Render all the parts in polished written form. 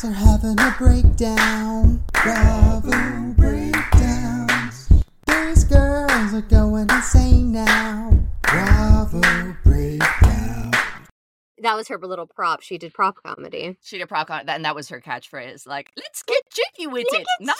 girls are having a breakdown. Bravo breakdowns. These girls are going insane now. Bravo breakdown. That was her little prop. She did prop comedy. She did prop comedy, and that was her catchphrase. Like, let's get jiggy with it. No.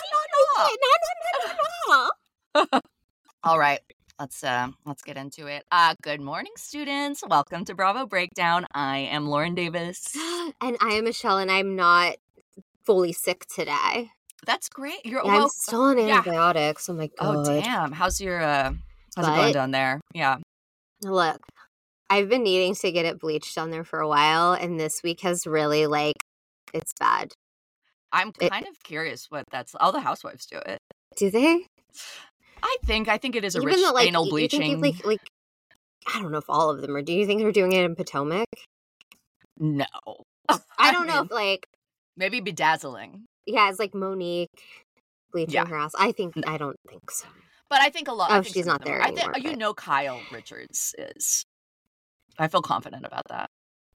All right. Let's get into it. Good morning, students. Welcome to Bravo Breakdown. I am Lauren Davis. And I am Michelle, and I'm not fully sick today. That's great. I'm still on antibiotics. Oh my god. Oh damn. How's it going down there? Yeah. Look, I've been needing to get it bleached down there for a while, and this week has really it's bad. I'm kind of curious what that's. All the housewives do it. Do they? I think it is a Even rich though, anal you bleaching. think I don't know if all of them are. Do you think they're doing it in Potomac? No. I don't know if maybe bedazzling. Yeah, it's like Monique bleaching her house. I don't think so. But I think a lot. Oh, she's not there anymore. You know, Kyle Richards is. I feel confident about that.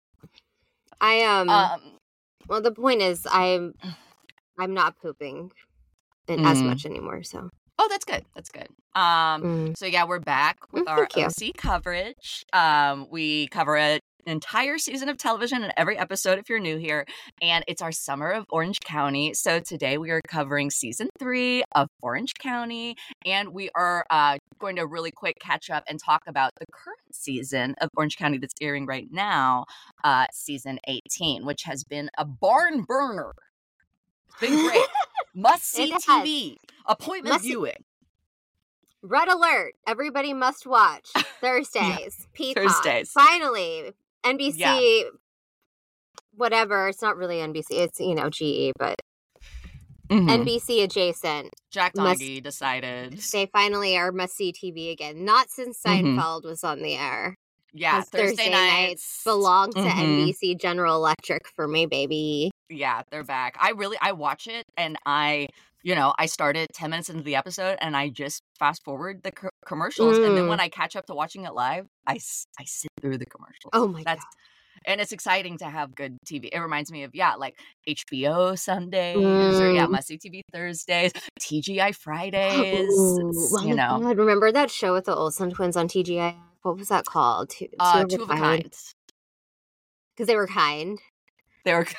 Well, the point is, I'm not pooping as much anymore. So. Oh, that's good. That's good. So yeah, we're back with our OC coverage. We cover an entire season of television in every episode if you're new here, and it's our summer of Orange County. So today we are covering season 3 of Orange County, and we are going to really quick catch up and talk about the current season of Orange County that's airing right now, season 18, which has been a barn burner. It's been great. Must-see TV. Appointment viewing. Red alert. Everybody must watch. Thursdays. Peacock. Thursdays. Finally. NBC. Whatever. It's not really NBC. It's, GE, but NBC adjacent. Jack Donaghy decided. They finally are must-see TV again. Not since Seinfeld was on the air. Yeah, Thursday nights belong to NBC General Electric for me, baby. Yeah, they're back. I watch it, and I started 10 minutes into the episode, and I just fast forward the commercials, and then when I catch up to watching it live, I sit through the commercials. Oh my god. And it's exciting to have good TV. It reminds me of, HBO Sundays, or must-see TV Thursdays, TGI Fridays. God, remember that show with the Olsen twins on TGI? What was that called? Two of a Kind. Because they were kind. They were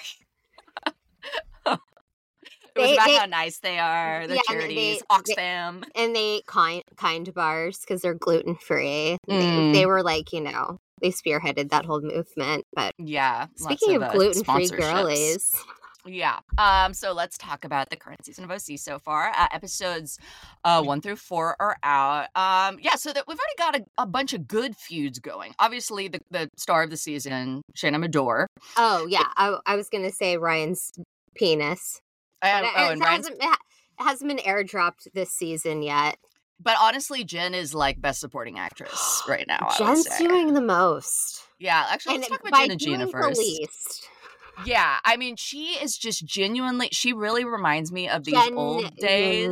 It was about how nice they are. Their charities, Oxfam. And they kind bars because they're gluten-free. They were they spearheaded that whole movement. But yeah. Speaking of gluten-free girlies. Yeah. So let's talk about the current season of OC so far. Episodes 1 through 4 are out. So that we've already got a bunch of good feuds going. Obviously, the star of the season, Shayna Medore. Oh, yeah. I was going to say Ryan's penis. And it hasn't been airdropped this season yet. But honestly, Jen is best supporting actress right now. Jen's doing the most. Yeah, actually, let's talk about Jen and Gina first. The least. Yeah, I mean, she is just genuinely. She really reminds me of these old days.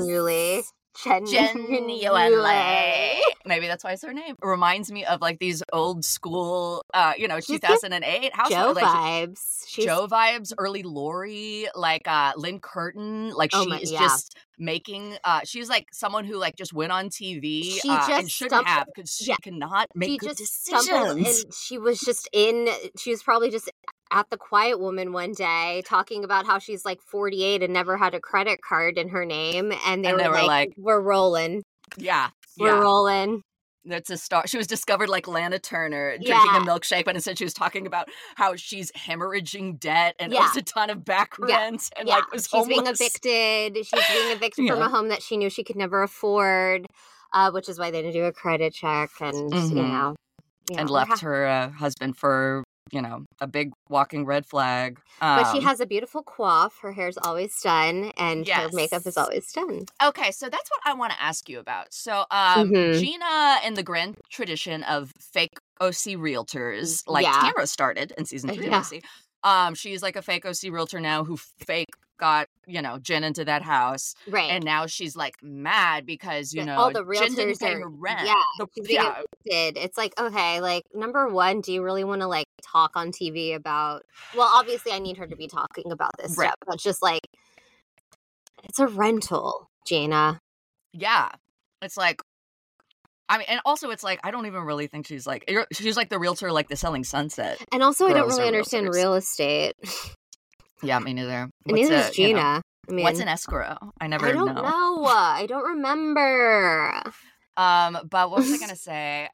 Genuinely. Maybe that's why it's her name. It reminds me of these old school, 2008 household. Joe vibes. Joe vibes, early Lori, Lynn Curtin. Is just making, she's someone who just went on TV and shouldn't have because she cannot make good decisions. And she was probably just at the Quiet Woman one day talking about how she's 48 and never had a credit card in her name. And they were like, we're rolling. Yeah. We're rolling. That's a star. She was discovered like Lana Turner drinking a milkshake, but instead she was talking about how she's hemorrhaging debt and owes a ton of back rent and was homeless. She's being evicted from a home that she knew she could never afford, which is why they didn't do a credit check and, and left her husband for, a big walking red flag. But she has a beautiful coif. Her hair's always done, and her makeup is always done. Okay, so that's what I want to ask you about. So, Gina, in the grand tradition of fake OC realtors, Tamara started in season 3 of OC. She's a fake OC realtor now who fake got, Jen into that house. Right. And now she's like mad because, all the Jen didn't realtors pay her rent. Yeah. She's being evicted. It's like, okay, like, number one, do you really want to like talk on TV about, well, obviously I need her to be talking about this stuff, but just like, it's a rental, Jana. Yeah. It's like, I mean, and also it's like, I don't even really think she's like the realtor, like the Selling Sunset. And also I don't really understand real estate. Yeah, me neither. And neither is Gina. I mean, what's an escrow? I don't know. I don't remember. But what was I gonna say?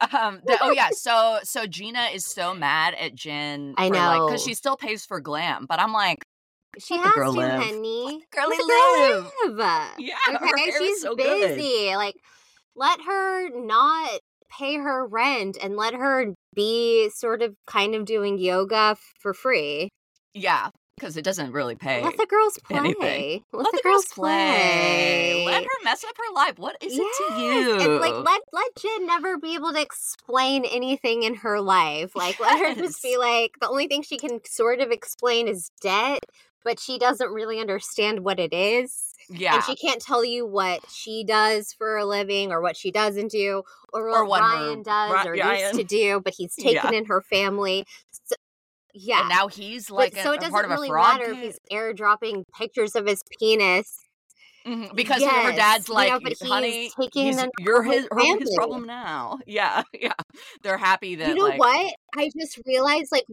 So Gina is so mad at Jen. I know, because she still pays for glam, but I'm like, she has to, honey. Girlie live. Yeah, okay, she's so busy. Good. Like, let her not pay her rent and let her be sort of kind of doing yoga for free. Yeah. Because it doesn't really pay. Let the girls play. Anything. Let the girls play. Let her mess up her life. What is it to you? And like let Jen never be able to explain anything in her life. Like let her just be like, the only thing she can sort of explain is debt, but she doesn't really understand what it is. Yeah. And she can't tell you what she does for a living or what she doesn't do or what Ryan does or used to do, but he's taken in her family. So, yeah. And now he's like so it doesn't part of really a fraud matter if he's airdropping pictures of his penis. Mm-hmm. Because her dad's like, honey, you're his problem now. Yeah. They're happy that, what? I just realized, like,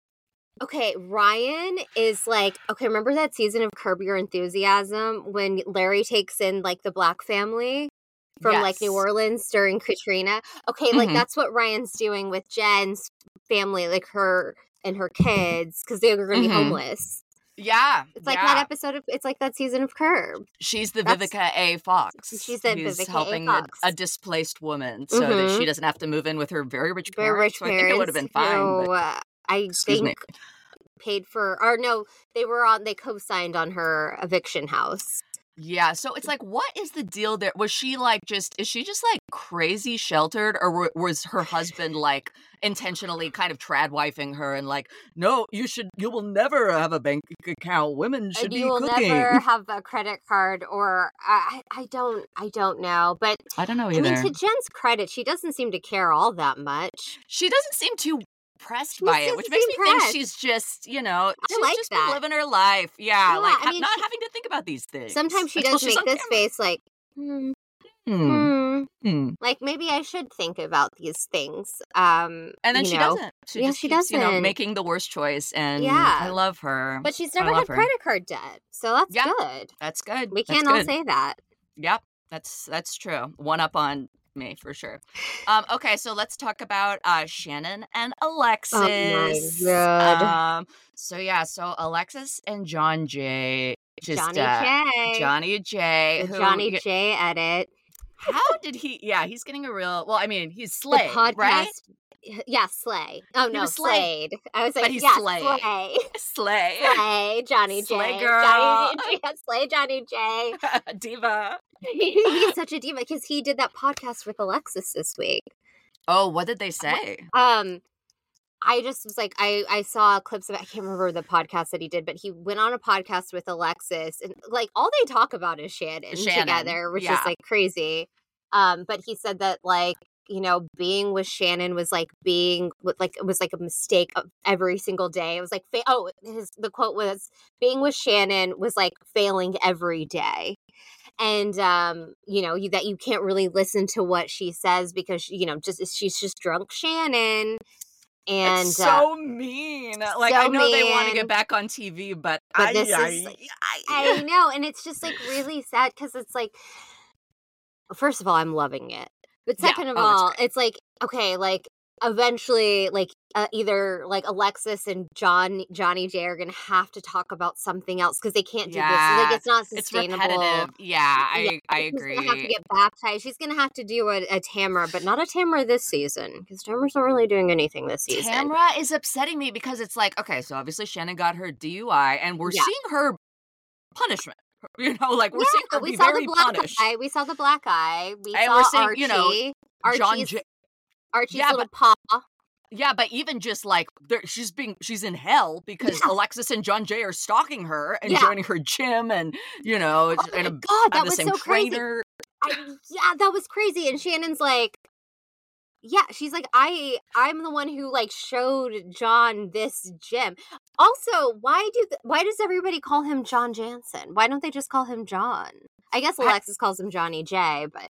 okay, Ryan is like, okay, remember that season of Curb Your Enthusiasm when Larry takes in, like, the black family from, like, New Orleans during Katrina? Okay, like, that's what Ryan's doing with Jen's family, like, her and her kids, because they were going to be homeless. Yeah. It's like that episode of, it's like that season of Curb. She's the Vivica A. Fox. She's the Vivica helping A. Fox. a displaced woman so that she doesn't have to move in with her very rich parents. So I think it would have been fine. I think paid for, or no, they co-signed on her eviction house. Yeah, so it's like, what is the deal there? Was she like is she just like crazy sheltered, or was her husband like intentionally kind of tradwifing her and like, no, you will never have a bank account. Women should be cooking. You will never have a credit card, or I don't know, but I don't know either. I mean, to Jen's credit, she doesn't seem to care all that much. She doesn't seem too impressed by it, which makes me think she's just, she's just been living her life. Yeah, like not having to think about these things. Sometimes she does make this face like, like maybe I should think about these things. And then she doesn't. She just keeps, doesn't. Making the worst choice, and I love her. But she's never had credit card debt, so that's good. That's good. We can't all say that. Yep, that's true. One up on me for sure. Okay, so let's talk about Shannon and Alexis. Oh my God. So Alexis and John J. Johnny J. Johnny J. Johnny J. edit. How did he? Yeah, he's getting a real. Well, I mean, he's Slade, right? Yeah, Slay. Oh no, Slade. I was like, but he's Slay. Slay, Johnny J. Slay girl. Slay, Johnny J. Diva. He's such a diva because he did that podcast with Alexis this week. Oh, what did they say? I just was like, I saw clips of it. I can't remember the podcast that he did, but he went on a podcast with Alexis, and like all they talk about is Shannon. Together, which is like crazy. But he said that like, being with Shannon was like it was like a mistake of every single day. It was like, the quote was, being with Shannon was like failing every day. And, that you can't really listen to what she says because, she's just drunk Shannon. And it's so mean. Like, I know they want to get back on TV, but I know. And it's just like really sad because it's like, first of all, I'm loving it. But second of all, it's like, okay, like eventually, like either like Alexis and Johnny J are gonna have to talk about something else because they can't do this. Like it's not sustainable. It's repetitive. I agree. She's gonna have to get baptized. She's gonna have to do a Tamara, but not a Tamara this season because Tamara's not really doing anything this season. Tamara is upsetting me because it's like, okay, so obviously Shannon got her DUI, and we're seeing her punishment. Like we're seeing her be very punished. We saw the black eye. We're seeing, Archie. John Archie's little paw. Yeah, but even just like she's in hell because Alexis and John Jay are stalking her and joining her gym, and God, that was so trainer. Crazy. That was crazy. And Shannon's like, yeah, she's like, I'm the one who like showed John this gym. Also, why does everybody call him John Jansen? Why don't they just call him John? I guess Alexis calls him Johnny J, but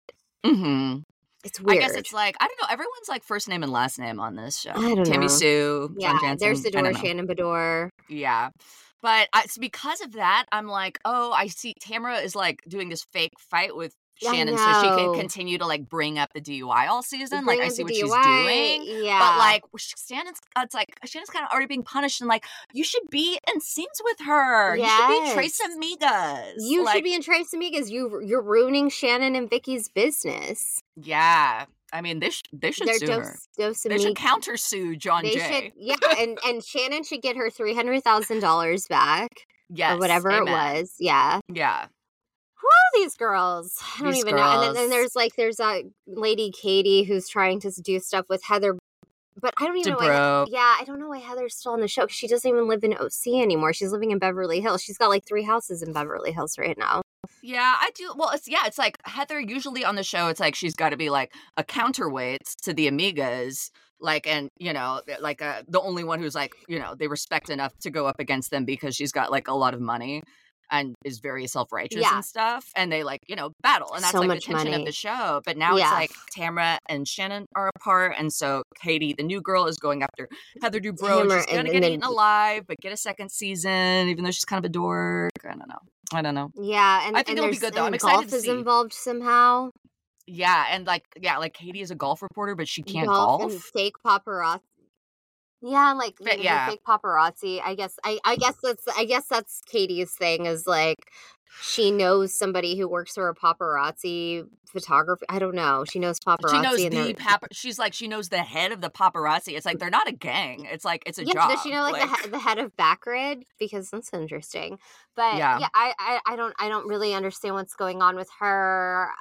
it's weird. I guess it's like, I don't know, everyone's like first name and last name on this show. I don't Tammy know. Sue, John Jansen. There's Bador, Shannon Bador. Yeah. But it's because of that, I'm like, oh, I see Tamara is like doing this fake fight with Shannon so she can continue to like bring up the DUI all season. Like, I see what she's doing. Yeah. But like Shannon's kind of already being punished, and like, you should be in scenes with her. Yes. You should be Tres Amigas. You should be in Tres Amigas. You're ruining Shannon and Vicky's business. Yeah. I mean, they should sue her. They should counter-sue John Jay. And Shannon should get her $300,000 back. Yes. Or whatever it was. Yeah. Yeah. Who are these girls? I don't even know. And then there's a lady Katie who's trying to do stuff with Heather, but I don't even know why. I don't know why Heather's still on the show. She doesn't even live in OC anymore. She's living in Beverly Hills. She's got like 3 houses in Beverly Hills right now. Yeah, I do. Well, it's like Heather usually on the show. It's like she's got to be like a counterweight to the Amigas. Like, and, you know, like the only one who's like, you know, they respect enough to go up against them because she's got like a lot of money and is very self-righteous and stuff. And they like, you know, battle. And that's so like the tension of the show. But now it's like Tamara and Shannon are apart. And so Katie, the new girl, is going after Heather Dubrow. She's going to get eaten alive, but get a second season, even though she's kind of a dork. I don't know. Yeah. And I think it'll be good though. I'm excited to see. Golf is involved somehow. Yeah. And like Katie is a golf reporter, but she can't golf. And fake paparazzi. Yeah, like fake paparazzi. I guess that's Katie's thing, is like she knows somebody who works for a paparazzi photographer. I don't know. She knows paparazzi. She knows the head of the paparazzi. It's like they're not a gang. It's like it's a job. Does she know like the head of Backrid? Because that's interesting. But I don't really understand what's going on with her.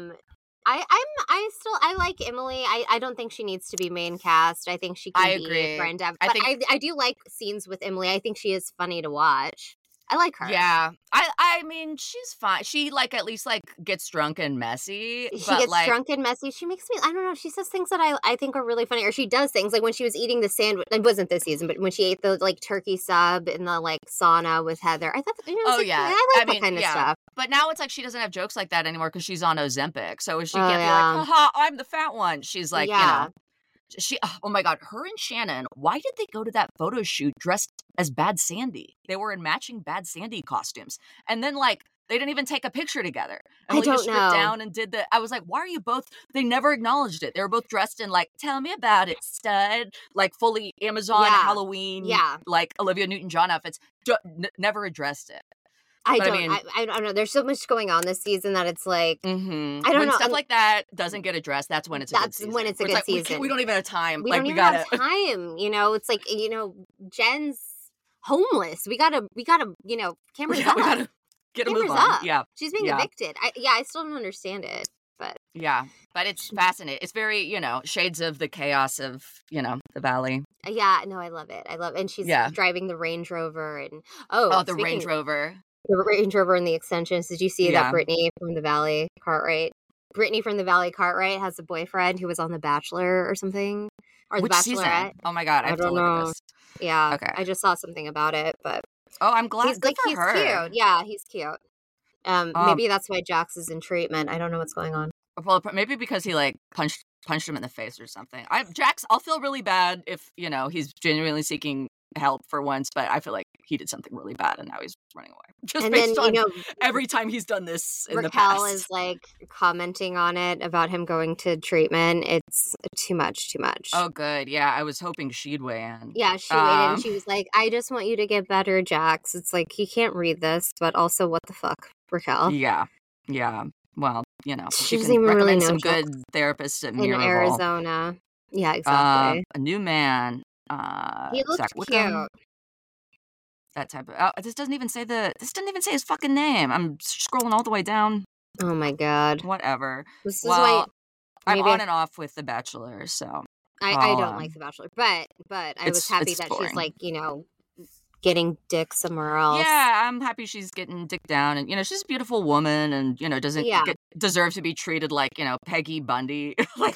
I like Emily. I don't think she needs to be main cast. I think she can be a friend. But I do like scenes with Emily. I think she is funny to watch. I like her. Yeah. I mean, she's fine. She like at least like gets drunk and messy. She gets drunk and messy. She makes me, I don't know, she says things that I think are really funny. Or she does things like when she was eating the sandwich. It wasn't this season, but when she ate the like turkey sub in the like sauna with Heather. I thought, I like that kind of stuff. But now it's like she doesn't have jokes like that anymore because she's on Ozempic. So she can't be like, haha, I'm the fat one. She's like, you know. Oh my God, her and Shannon, why did they go to that photo shoot dressed as Bad Sandy? They were in matching Bad Sandy costumes. And then like, they didn't even take a picture together. And I don't stripped down and did I was like, why are you both, they never acknowledged it. They were both dressed in like, tell me about it, stud, like fully Amazon Halloween, like Olivia Newton-John outfits. Never addressed it. I don't know. There's so much going on this season that it's like, I don't know. When stuff like that doesn't get addressed, that's when it's a good season. That's when it's a good season. We don't even have time. We don't even have time. You know, it's like, you know, Jen's homeless. We gotta, you know, Cameron's up. We gotta get a move on. Up. Yeah. She's being evicted. I still don't understand it. But yeah, but it's fascinating. It's very, you know, shades of the chaos of, you know, the Valley. Yeah, no, I love it. And she's driving the Range Rover and the Range Rover. The Range Rover and the extensions. Did you see that Brittany from the Valley Cartwright? Brittany from the Valley Cartwright has a boyfriend who was on The Bachelor or something. Or Which The Bachelorette. Season? Oh my God, I have to look at this. Yeah. Okay. I just saw something about it, but I'm glad. Good for her. He's cute. Yeah, he's cute. Maybe that's why Jax is in treatment. I don't know what's going on. Well, maybe because he like punched him in the face or something. Jax, I'll feel really bad if, you know, he's genuinely seeking help for once, but I feel like he did something really bad and now he's running away. Just based on every time he's done this in the past. Raquel is like commenting on it about him going to treatment. It's too much. Oh, good. Yeah, I was hoping she'd weigh in. Yeah, she weighed in and she was like, I just want you to get better, Jax. It's like, he can't read this, but also what the fuck, Raquel? Yeah. Well, you know, she can recommend really some good therapists at Miraval. In Arizona. Yeah, exactly. A new man. He looks cute. That type of. This doesn't even say his fucking name. I'm scrolling all the way down. Oh my God. Whatever. This is why I'm on and off with The Bachelor, so I don't like The Bachelor, but I was happy that boring. She's like, getting dick somewhere else. Yeah, I'm happy she's getting dick down, and she's a beautiful woman, and doesn't deserve to be treated like Peggy Bundy,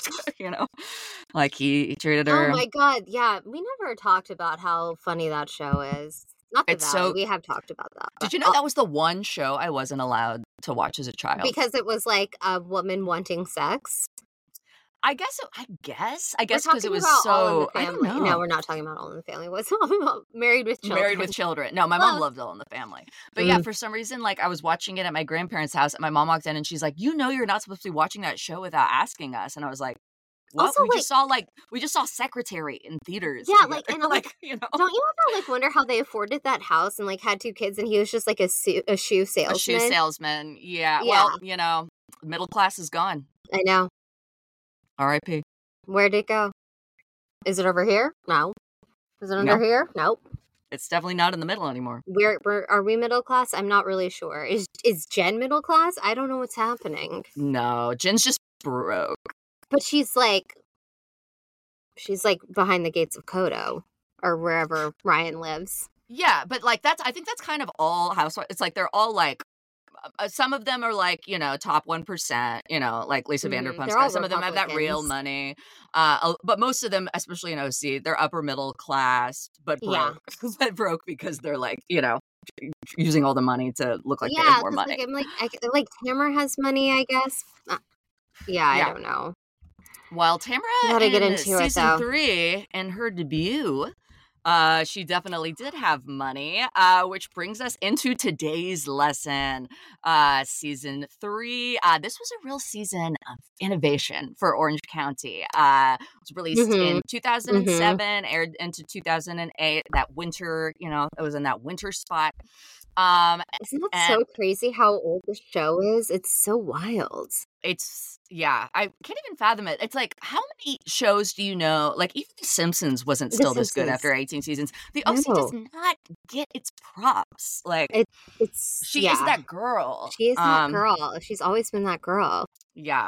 like he treated her. Oh my god, yeah, we never talked about how funny that show is. Not the Valley. We have talked about that. Did you know that was the one show I wasn't allowed to watch as a child because it was like a woman wanting sex? I guess because it was so. I don't know. No, we're not talking about All in the Family. What's about Married with Children? Married with Children. No, my mom loved All in the Family. But yeah, for some reason, like I was watching it at my grandparents' house, and my mom walked in, and she's like, you're not supposed to be watching that show without asking us. And I was like, what? Also, we just saw Secretary in theaters. Yeah, together. Don't you ever wonder how they afforded that house and had 2 kids, and he was just like a shoe salesman? A shoe salesman. Yeah. Well, middle class is gone. I know. R.I.P. Where'd it go? Is it over here? No. Is it under here? Nope. It's definitely not in the middle anymore. Are we middle class? I'm not really sure. Is Jen middle class? I don't know what's happening. No, Jen's just broke. But she's like behind the gates of Kodo or wherever Ryan lives. Yeah, but I think that's kind of all housewives. It's like they're all like. Some of them are top 1%, like Lisa Vanderpump. Some of them have that real money. But most of them, especially in OC, they're upper middle class, but broke. Yeah. But broke because they're using all the money to look like they have more money. Tamara has money, I guess. I don't know. While Tamara in season 3 in her debut, she definitely did have money, which brings us into today's lesson. Season 3. This was a real season of innovation for Orange County. It was released in 2007, aired into 2008. That winter, it was in that winter spot. Isn't that so crazy how old the show is? It's so wild. I can't even fathom it. It's like, how many shows do you know? Like, even The Simpsons wasn't still this good after 18 seasons. The OC does not get its props. Like, she is that girl. She is that girl. She's always been that girl. Yeah.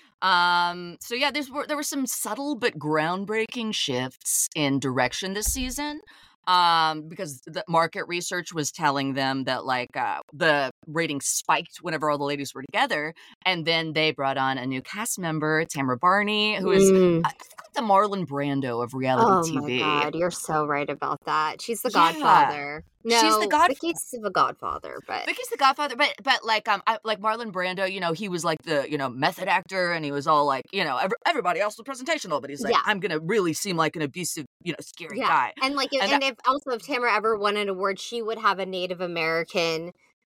There were some subtle but groundbreaking shifts in direction this season. Because the market research was telling them that the ratings spiked whenever all the ladies were together, and then they brought on a new cast member, Tamara Barney, who is the Marlon Brando of reality TV. Oh my god, you're so right about that. She's the Godfather. No, she's the Godfather. Vicky's the Godfather, but like Marlon Brando, he was like the method actor, and he was all like everybody else was presentational, but he's like, I'm gonna really seem like an abusive scary guy. And if Tamara ever won an award, she would have a Native American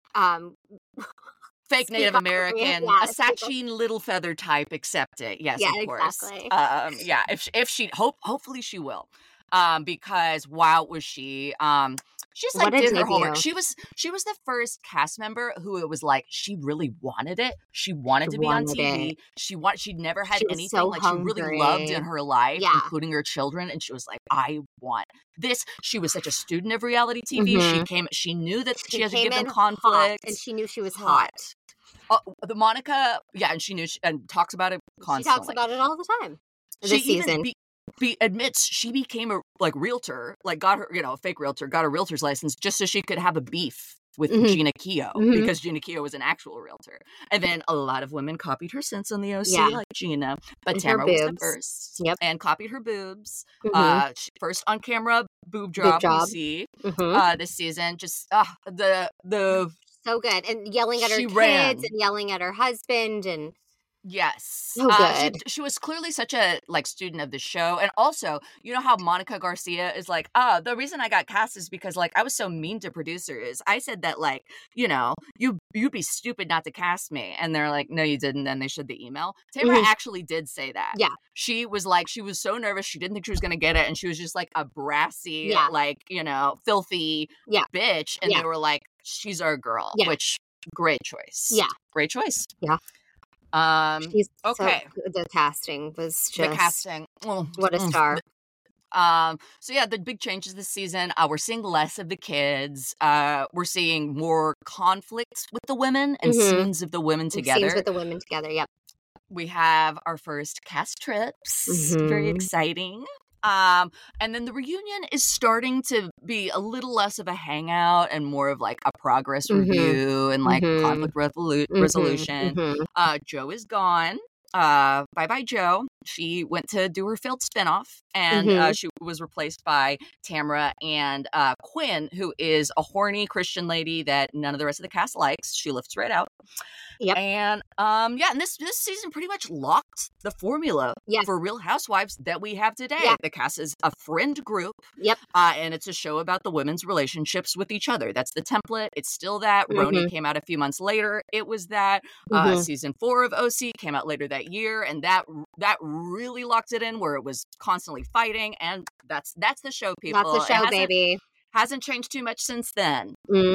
fake Native American, a Sachin Little Feather type accept it. Yes, of course. Exactly. If she hopefully she will. Because wow, was she she's did her homework. She was the first cast member who it was like she really wanted it. She wanted to be on TV. She'd never had anything so she really loved in her life, including her children, and she was like, I want this. She was such a student of reality TV. She knew that she had to give them conflict, and she knew she was hot. The Monica, and she knew and talks about it constantly. She talks about it all the time. This season. Admits she became a realtor, got her, a fake realtor, got a realtor's license just so she could have a beef with Gina Keogh because Gina Keogh was an actual realtor. And then a lot of women copied her since on the OC, like Gina, but and Tamara was the first and copied her boobs. First on camera boob job. We see this season. Just the so good, and yelling at her kids and yelling at her husband and. Yes. So good. She was clearly such a student of the show. And also, how Monica Garcia is like, the reason I got cast is because I was so mean to producers. I said that you'd be stupid not to cast me. And they're like, no, you didn't. And they showed the email. Tamara actually did say that. Yeah. She was she was so nervous. She didn't think she was going to get it. And she was just a brassy, filthy bitch. And they were like, she's our girl, which great choice. Yeah. Great choice. Yeah. Okay. The casting was just the casting. What a star. The big changes this season. We're seeing less of the kids. We're seeing more conflicts with the women and scenes of the women together. Scenes with the women together. Yep. we have our first cast trips. Very exciting. And then the reunion is starting to be a little less of a hangout and more of like a progress review and like conflict resolution. Joe is gone. Bye Joe. She went to do her failed spinoff, and she was replaced by Tamra and Quinn, who is a horny Christian lady that none of the rest of the cast likes. She lifts right out. Yep. And and this season pretty much locked the formula for Real Housewives that we have today. Yeah. The cast is a friend group. Yep. And it's a show about the women's relationships with each other. That's the template. It's still that. Roni came out a few months later. It was that. Season 4 of OC came out later that year, and that really locked it in, where it was constantly fighting, and that's the show, people. That's the show, baby. Hasn't changed too much since then.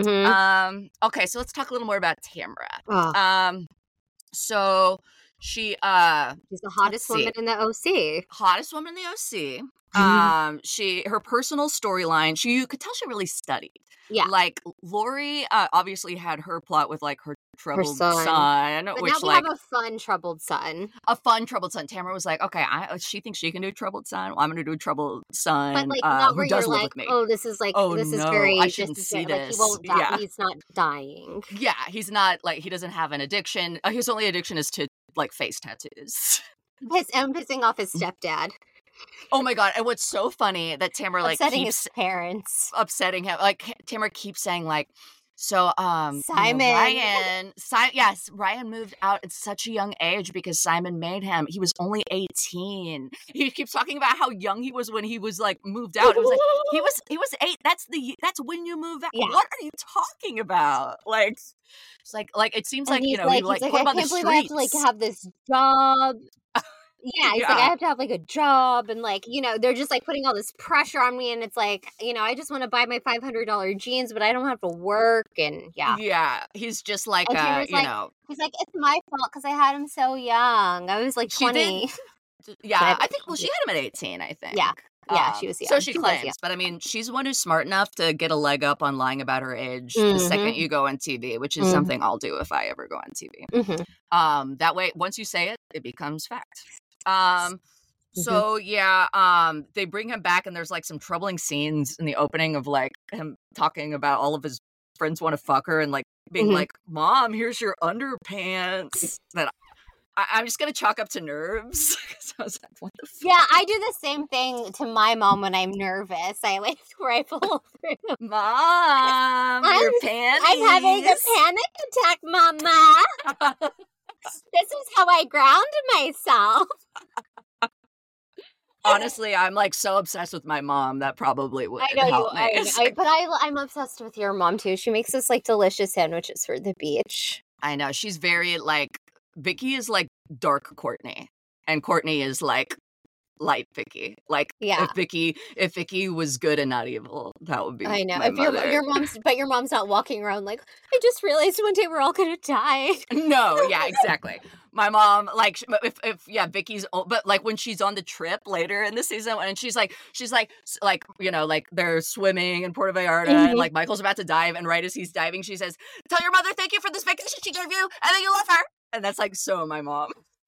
Okay, so let's talk a little more about Tamra. So she's the hottest woman in the OC. Hottest woman in the OC. Her personal storyline, you could tell she really studied. Yeah. Like Lori obviously had her plot with like her troubled son, but which now we have a fun troubled son. Tamra was like, okay, she thinks she can do troubled son. Well, I'm going to do a troubled son. But like not where who does you're live like, with me. oh, this is like, this is very. I shouldn't see this. Like, he won't die. Yeah. He's not dying. Yeah, he's not like, he doesn't have an addiction. His only addiction is to like face tattoos. I'm pissing off his stepdad. Oh my God. And what's so funny that Tamra like upsetting keeps his parents. Upsetting him. Like Tamra keeps saying like, so Simon. Ryan moved out at such a young age because Simon made him. He was only 18. He keeps talking about how young he was when he was like moved out. It was like he was 8. That's when you move out. Yeah. What are you talking about? Like it's like it seems like, you know, he like put him on the streets. I have to like have this job. Yeah, he's like, I have to have like a job, and like, you know, they're just like putting all this pressure on me, and it's like, you know, I just want to buy my $500 jeans, but I don't have to work, and yeah, he's just like, you know, he's like, it's my fault because I had him so young. I was like 20. Yeah, I think. Well, she had him at 18, I think. Yeah, she was young. So she claims, but I mean, she's one who's smart enough to get a leg up on lying about her age the second you go on TV, which is something I'll do if I ever go on TV. That way, once you say it, it becomes fact. So they bring him back, and there's like some troubling scenes in the opening of like him talking about all of his friends want to fuck her, and like being like, Mom, here's your underpants. That I'm just gonna chalk up to nerves. So I was like, what the fuck? Yeah, I do the same thing to my mom when I'm nervous. I like rifle through. Mom, your panties. I'm having a panic attack, Mama. This is how I ground myself. Honestly, I'm like so obsessed with my mom that probably would help me. But I'm obsessed with your mom too. She makes us like delicious sandwiches for the beach. I know. She's very like, Vicky is like dark Courtney, and Courtney is like light Vicky. Like, if Vicky was good and not evil, that would be. I know. If your mom's not walking around like, I just realized one day we're all gonna die. No, yeah, exactly. My mom, like, if Vicky's, but like when she's on the trip later in the season, and she's like, you know, like they're swimming in Puerto Vallarta, and like Michael's about to dive, and right as he's diving, she says, "Tell your mother thank you for this vacation she gave you, and then you love her." And that's like so my mom.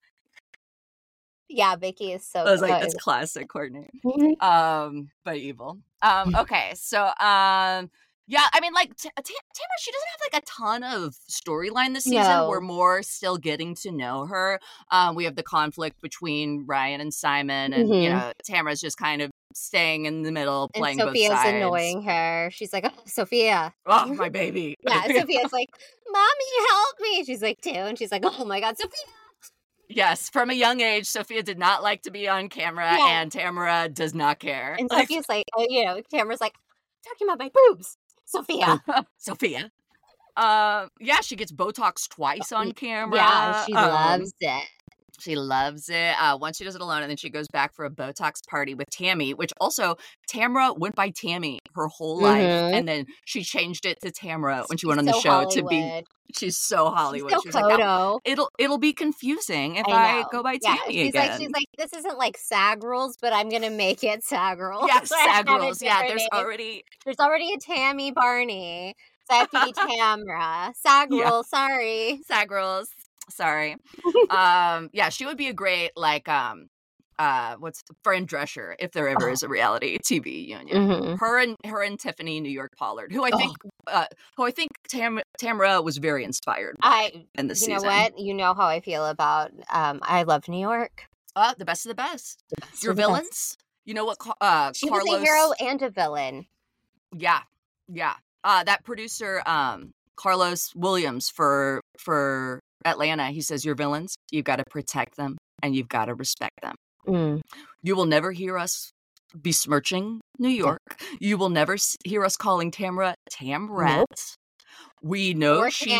Yeah, Vicky is so. I was like, that's classic Courtney. But evil. Okay, so yeah, I mean, like Tamra, she doesn't have like a ton of storyline this season. No. We're more still getting to know her. We have the conflict between Ryan and Simon, and you know, Tamra's just kind of staying in the middle, playing both sides. And Sophia's annoying her. She's like, oh, Sophia. Oh, my baby. Yeah, Sophia's like, Mommy, help me. She's like, 2. And she's like, oh my God, Sophia. Yes, from a young age, Sophia did not like to be on camera, and Tamra does not care. And Sophia's like, you know, Tamra's like, talking about my boobs, Sophia. Sophia. Yeah, she gets Botox twice on camera. Yeah, she loves it. She loves it. Once she does it alone, and then she goes back for a Botox party with Tammy, which also Tamra went by Tammy her whole life, and then she changed it to Tamra when she went on the show Hollywood. To be. She's so Hollywood. She's so photo. Like, it'll be confusing if I go by Tammy again. She's like, this isn't like SAG rules, but I'm gonna make it SAG rules. Yeah, SAG rules. Yeah, there's already a Tammy Barney, so I have to be Tamra. SAG rules. Sorry, SAG rules. Sorry. Yeah, she would be a great like what's Fran Drescher if there ever is a reality TV union. Mm-hmm. Her and Tiffany New York Pollard, who I think Tamra was very inspired by in this season. You know what? You know how I feel about I Love New York. The best of the best. Your villains. Best. You know what? She Carlos was a hero and a villain. Yeah. That producer, Carlos Williams for Atlanta, he says, your villains, you've got to protect them and you've got to respect them. You will never hear us besmirching New York. You will never hear us calling Tamra Tamrat. Nope. We know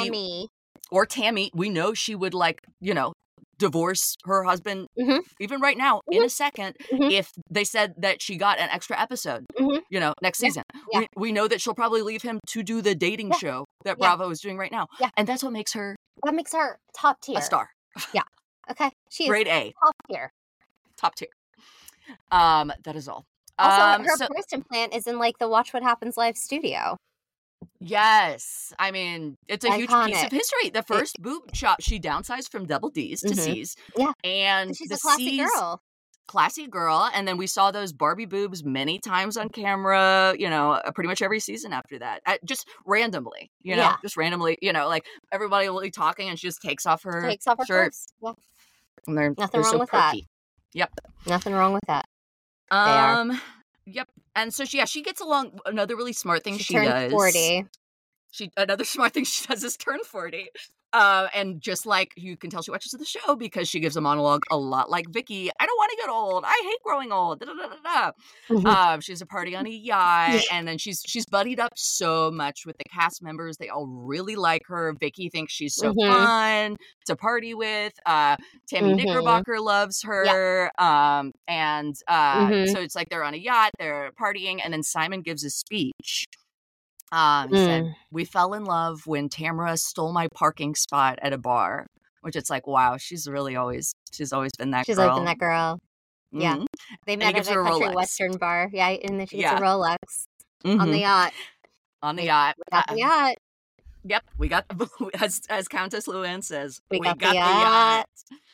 or Tammy. We know she would divorce her husband even right now in a second if they said that she got an extra episode, next season. Yeah. We know that she'll probably leave him to do the dating show that Bravo is doing right now. Yeah. And that's what makes her... That makes her top tier. A star. Yeah. Okay. She's grade A. Top tier. That is all. Also, her breast implant is in the Watch What Happens Live studio. Yes. I mean, it's a huge piece of history. The first boob shot, she downsized from double Ds to Cs. Yeah. And she's a classy girl. Classy girl. And then we saw those Barbie boobs many times on camera, pretty much every season after that. Just randomly, just randomly, everybody will be talking and she just takes off her shirt. Yeah. And they're nothing wrong so with perky. that. Yep. Nothing wrong with that. Yep. And so she gets along. Another really smart thing she does. 40. Another smart thing she does is turn 40. And just like you can tell she watches the show because she gives a monologue a lot like Vicky. I don't want to get old. I hate growing old. Da, da, da, da. She's a party on a yacht, and then she's buddied up so much with the cast members. They all really like her. Vicky thinks she's so fun to party with. Tammy Knickerbocker loves her. So it's like they're on a yacht, they're partying, and then Simon gives a speech. He said, we fell in love when Tamra stole my parking spot at a bar, which it's like, wow, she's always been that girl. She's always been that girl. Yeah. They met at a country western bar. Yeah. And then she gets a Rolex on the yacht. On the yacht. We got the yacht. Yep. We got, as Countess Luann says, we got the yacht.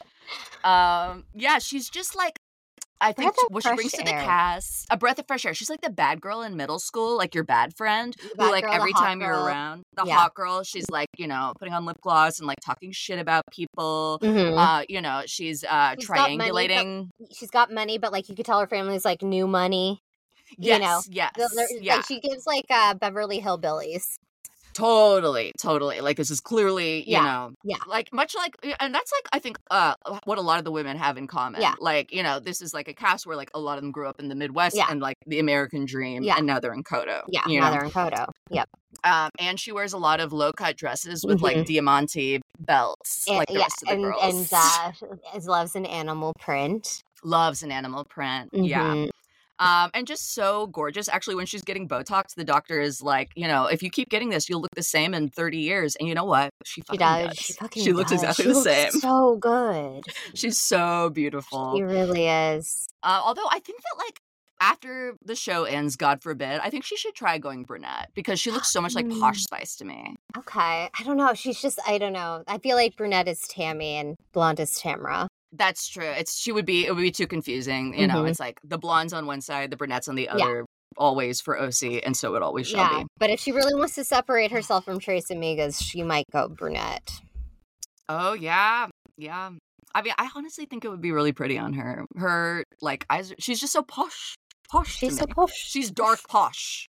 Yeah. She's just like, I think what she brings to the cast, a breath of fresh air. She's like the bad girl in middle school, like your bad friend, who like every time you're around, the hot girl, she's like, putting on lip gloss and like talking shit about people. She's triangulating. She's got money, but like you could tell her family's like new money. Yes. Like, she gives like Beverly Hillbillies. Totally. Like this is clearly, like much like, and that's like, I think, what a lot of the women have in common. Yeah. Like, this is like a cast where like a lot of them grew up in the Midwest and like the American dream. Yeah. And now they're in Kodo. Yeah. Now they're in Kodo. Yep. And she wears a lot of low cut dresses with like diamante belts, like the rest of the girls. And loves an animal print. Yeah. And just so gorgeous. Actually, when she's getting Botox, the doctor is like, if you keep getting this, you'll look the same in 30 years. And you know what? She does. She looks exactly the same. So good. She's so beautiful. She really is. Although I think that like after the show ends, God forbid, I think she should try going brunette because she looks so much like Posh Spice to me. Okay. I don't know. I don't know. I feel like brunette is Tammy and blonde is Tamra. That's true. It would be too confusing. It's like the blonde's on one side, the brunette's on the other, always for OC, and so it always shall be. But if she really wants to separate herself from Trace Amigas, she might go brunette. Oh, yeah. Yeah. I mean, I honestly think it would be really pretty on her. Her, like, eyes, she's just so posh. She's so posh. She's dark posh.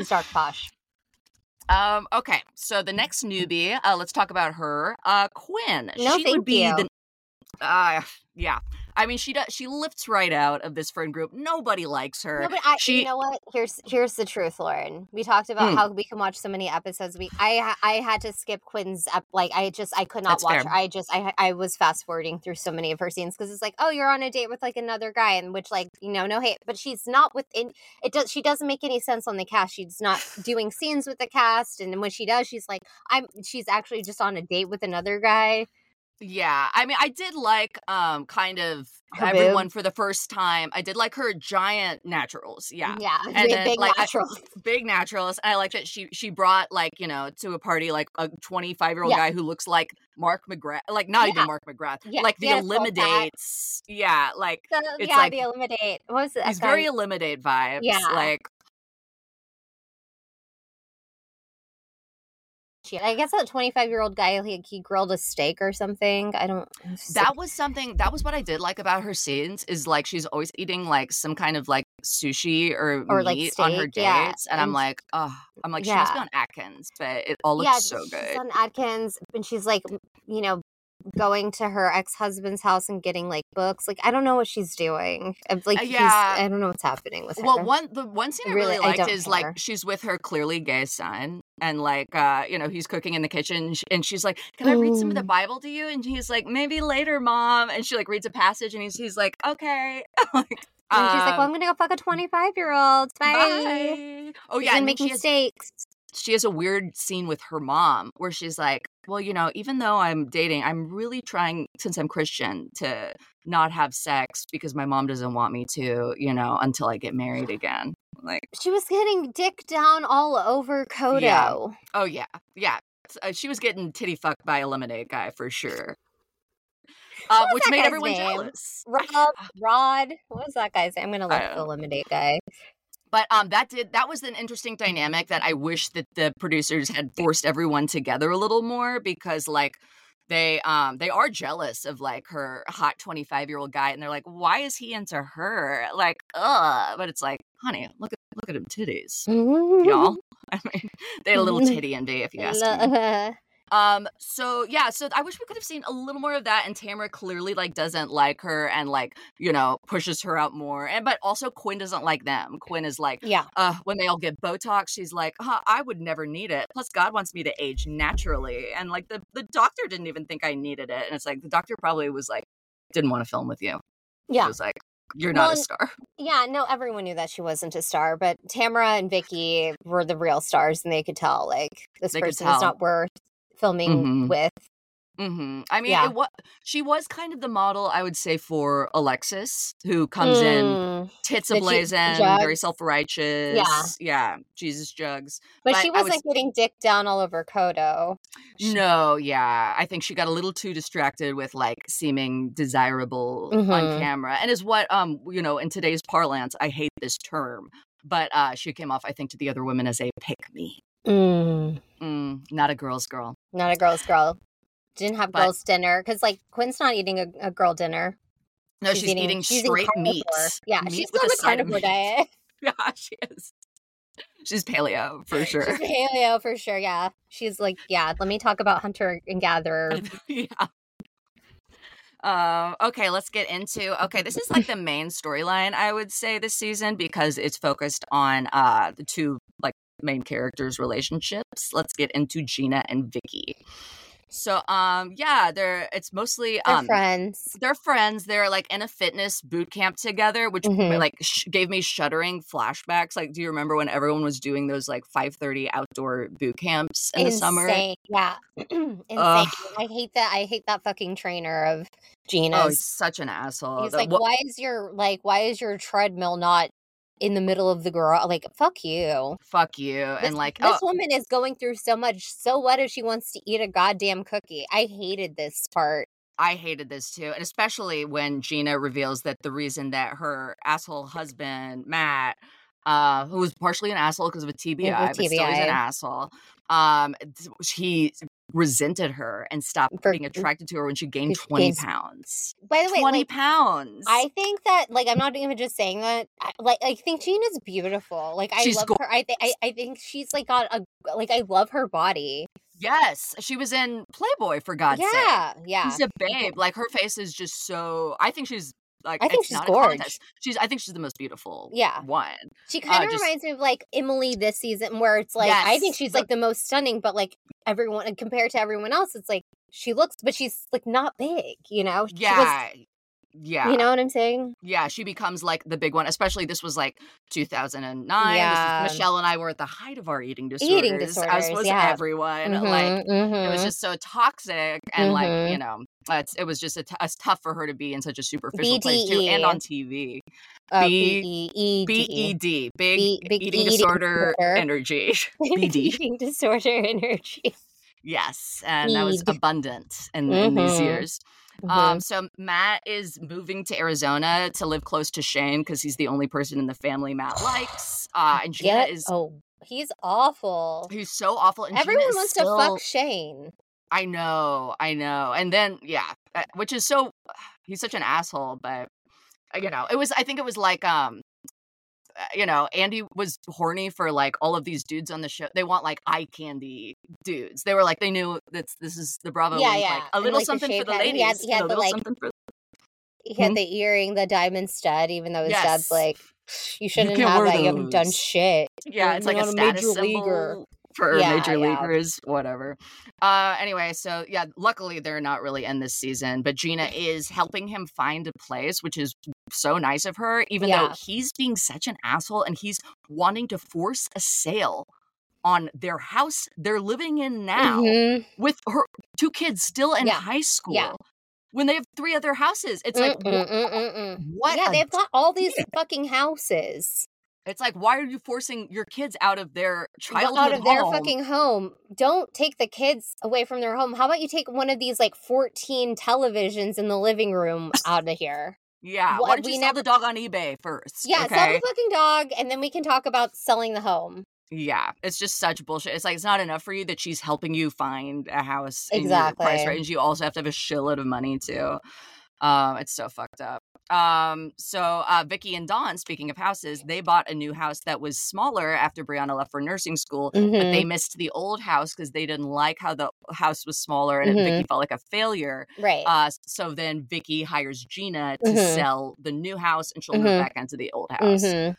Okay, so the next newbie, let's talk about her. Quinn. No, she would be yeah. I mean, she lifts right out of this friend group. Nobody likes her. No, but you know what? Here's the truth, Lauren. We talked about how we can watch so many episodes. I had to skip Quinn's I could not watch her. I was fast forwarding through so many of her scenes because it's like, oh, you're on a date with like another guy, and which like no hate, but she's not within it. She doesn't make any sense on the cast. She's not doing scenes with the cast, and when she does, she's like she's actually just on a date with another guy. Yeah, I mean, I did like kind of her everyone boobs. for the first time. I did like her giant naturals, yeah, and then big like naturals. big naturals. And I like that she brought like to a party like a 25-year-old guy who looks like Mark McGrath, like not even Mark McGrath, like the Eliminates, like it's like the Eliminate. What was it? He's very Eliminate vibes, like. I guess that 25-year-old guy, he grilled a steak or something. That was what I did like about her scenes is like she's always eating like some kind of like sushi or meat like steak, on her dates, and I'm like she must be on Atkins, but it all looks so good. She's on Atkins, and she's like, going to her ex-husband's house and getting like books. Like I don't know what she's doing. Like I don't know what's happening with her. Well, the one scene I really liked is like she's with her clearly gay son, and like he's cooking in the kitchen, and she's like, "Can I read some of the Bible to you?" And he's like, "Maybe later, Mom." And she like reads a passage, and he's like, "Okay." And she's like, "Well, I'm gonna go fuck a 25-year-old. Bye." Oh yeah, and make mistakes. She has a weird scene with her mom where she's like, well, even though I'm dating, I'm really trying, since I'm Christian, to not have sex because my mom doesn't want me to, until I get married again. Like she was getting dick down all over Kodo. Yeah. Oh, yeah. Yeah. She was getting titty fucked by a lemonade guy for sure. Which made everyone jealous. Rod. What was that guy's name? I'm going to look the lemonade guy. But that was an interesting dynamic that I wish that the producers had forced everyone together a little more, because like they are jealous of like her hot 25-year-old guy, and they're like, why is he into her? Like, but it's like, honey, look at him titties, y'all. I mean, they had a little titty envy, if you ask me. So I wish we could have seen a little more of that, and Tamara clearly like doesn't like her and like, pushes her out more. But also Quinn doesn't like them. Quinn is like, when they all get Botox, she's like, I would never need it. Plus God wants me to age naturally. And like the doctor didn't even think I needed it. And it's like, the doctor probably was like, didn't want to film with you. Yeah. She was like, you're not a star. Yeah, no, everyone knew that she wasn't a star, but Tamara and Vicky were the real stars, and they could tell like this person is not worth filming with. I mean, she was kind of the model, I would say, for Alexis, who comes in tits ablazing, very self-righteous. Yeah, Jesus jugs. But she wasn't getting dick down all over Kodo. No, yeah. I think she got a little too distracted with like seeming desirable on camera, and is what in today's parlance, I hate this term, but she came off, I think, to the other women as a pick-me. Not a girl's girl. Not a girl's girl. Didn't have girls' dinner, because like Quinn's not eating a girl dinner. No, she's eating straight meat. Yeah, she's on the carnivore diet. Yeah, she is. She's paleo for sure. She's paleo for sure. Yeah, she's like, let me talk about hunter and gatherer. Yeah. Okay, let's get into. Okay, this is like the main storyline, I would say, this season, because it's focused on the two like main characters' relationships. Let's get into Gina and Vicky. So, it's mostly they're friends. They're friends. They're like in a fitness boot camp together, which like gave me shuddering flashbacks. Like, do you remember when everyone was doing those like 5:30 outdoor boot camps in the summer? Yeah, insane. I hate that. I hate that fucking trainer of Gina's. Oh, he's such an asshole. He's like, why is your treadmill not in the middle of the garage? Like, fuck you. And like, this woman is going through so much. So what if she wants to eat a goddamn cookie? I hated this part. I hated this too. And especially when Gina reveals that the reason that her asshole husband, Matt, who was partially an asshole because of a TBI, but still he's an asshole, he resented her and stopped being attracted to her when she gained 20 pounds. By the way, 20 pounds. I think that, like, I'm not even just saying that. I think Gina's beautiful. Like, I love her. I think she's like got I love her body. Yes, she was in Playboy, for God's sake. Yeah. She's a babe. Like, her face is just so. I think she's. Like, I think she's gorgeous. I think she's the most beautiful one. She kind of reminds me of like Emily this season, where it's like, I think she's like the most stunning, but like everyone compared to everyone else, it's like she looks, but she's like not big, Yeah. Yeah. You know what I'm saying? Yeah, she becomes like the big one, especially this was like 2009. Yeah. Michelle and I were at the height of our eating disorders as was everyone. It was just so toxic and like, you know, it was just it's tough for her to be in such a superficial place too, and on TV. BED, big eating disorder energy. BD. Eating disorder energy. Yes, and that was abundant in these years. So Matt is moving to Arizona to live close to Shane because he's the only person in the family Matt likes. And Gina is he's awful. He's so awful. And everyone Gina wants to fuck Shane. I know. And then which is so he's such an asshole, but you know, I think it was like you know, Andy was horny for like all of these dudes on the show. They want like eye candy dudes. They were like, they knew that this is the Bravo. Yeah, like a little something for the ladies. He had the like, he had the earring, the diamond stud, even though his dad's like, you shouldn't have that. You haven't done shit. Yeah, it's like a status symbol for major leaguers, whatever. Anyway, so yeah, luckily they're not really in this season, but Gina is helping him find a place, which is so nice of her, even though he's being such an asshole and he's wanting to force a sale on their house they're living in now with her 2 kids still in high school. When they have 3 other houses. It's like, what? Yeah, they've got all these fucking houses. It's like, why are you forcing your kids out of their childhood out of their fucking home? Don't take the kids away from their home. How about you take one of these like 14 televisions in the living room out of here? Yeah, why don't you sell the dog on eBay first? Yeah, sell the fucking dog, and then we can talk about selling the home. Yeah, it's just such bullshit. It's like, it's not enough for you that she's helping you find a house in your price range. You also have to have a shitload of money too. It's so fucked up. So Vicky and Dawn, speaking of houses, they bought a new house that was smaller after Brianna left for nursing school, but they missed the old house because they didn't like how the house was smaller and Vicky felt like a failure. Right. So then Vicky hires Gina to sell the new house and she'll move back into the old house.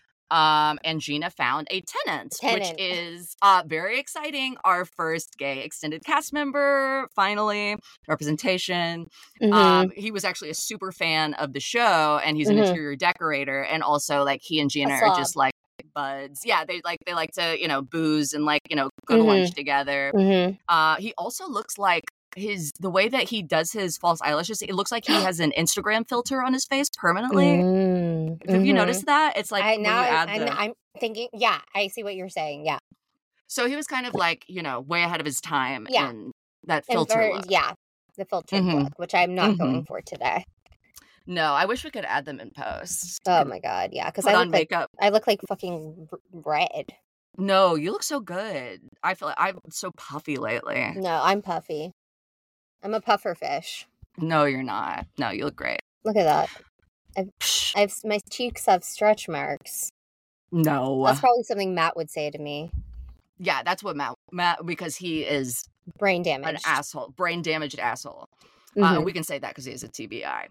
And Gina found a tenant, which is very exciting. Our first gay extended cast member, finally, representation. He was actually a super fan of the show, and he's an interior decorator. And also, like, he and Gina are just like buds. Yeah, they like to, you know, booze and like, you know, go to lunch together. He also looks like the way that he does his false eyelashes, it looks like he has an Instagram filter on his face permanently. Have you noticed that? It's like I'm thinking, yeah, I see what you're saying. Yeah. So he was kind of like, you know, way ahead of his time in that filter look. Yeah, the filter look, which I'm not going for today. No, I wish we could add them in post. Oh my god, yeah, because I look like fucking red. No, you look so good. I feel like I'm so puffy lately. No, I'm puffy. I'm a puffer fish. No, you're not. No, you look great. Look at that. My cheeks have stretch marks. No. That's probably something Matt would say to me. Yeah, that's what Matt, because he is brain damaged. An asshole. Brain damaged asshole. We can say that because he is a TBI.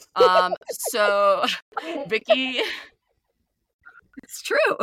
So Vicky, it's true.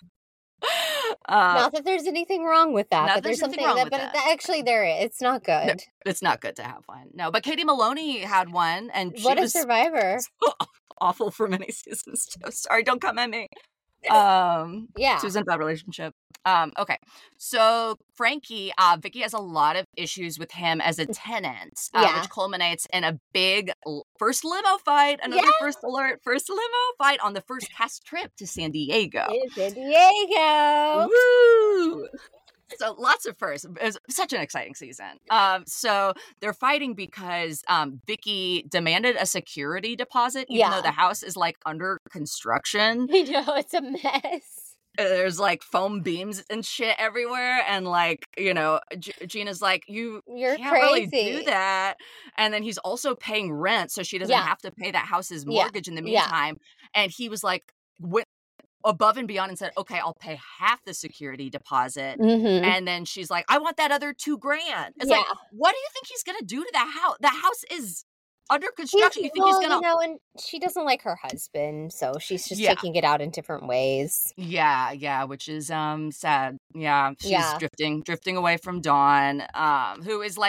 Not that there's anything wrong with that, but there's something wrong but actually there is. It's not good. No, it's not good to have one. No, but Katie Maloney had one, and she was survivor. So awful for many seasons too. Sorry, don't come at me. She was in a bad relationship. Okay, so Frankie, Vicky has a lot of issues with him as a tenant, which culminates in a big first limo fight. Another first limo fight on the first cast trip to San Diego. San Diego. Woo! So lots of firsts. It was such an exciting season. So they're fighting because Vicky demanded a security deposit, even though the house is like under construction. I know, it's a mess. There's like foam beams and shit everywhere, and like, you know, Gina's like, you're can't crazy. Really do that. And then he's also paying rent, so she doesn't have to pay that house's mortgage in the meantime. And he was like, went above and beyond and said, okay, I'll pay half the security deposit. And then she's like, I want that other $2,000. It's like, what do you think he's gonna do to that house? The house is under construction. You think he's gonna, you know, and she doesn't like her husband, so she's just taking it out in different ways. Yeah, which is sad. Yeah, she's drifting away from Dawn, who is like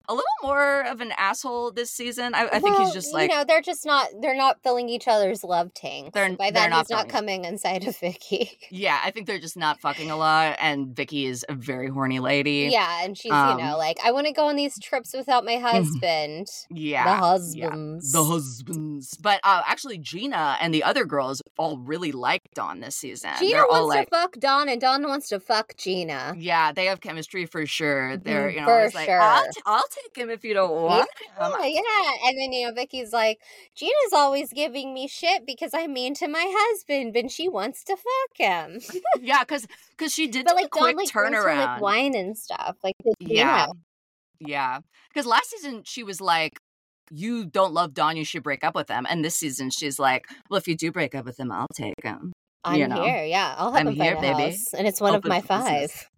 a little more of an asshole this season. I think he's just like, they're not filling each other's love tanks. By that, he's not coming inside of Vicky. Yeah, I think they're just not fucking a lot, and Vicky is a very horny lady. Yeah, and she's, like, I want to go on these trips without my husband. Yeah. The husbands. Yeah, the husbands. But actually, Gina and the other girls all really like Dawn this season. Gina wants to fuck Dawn, and Dawn wants to fuck Gina. Yeah, they have chemistry for sure. They're, for sure. Like, I'll take him if you don't want him. Yeah, and then, Vicky's like, Gina's always giving me shit because I'm mean to my husband, and she wants to fuck him. Yeah, because she did a quick turnaround. Her, wine and stuff. Yeah. Because last season, she was like, you don't love Dawn, you should break up with him. And this season, she's like, well, if you do break up with him, I'll take him. I'm here, yeah. I'll have him find a house. And it's one of my 5.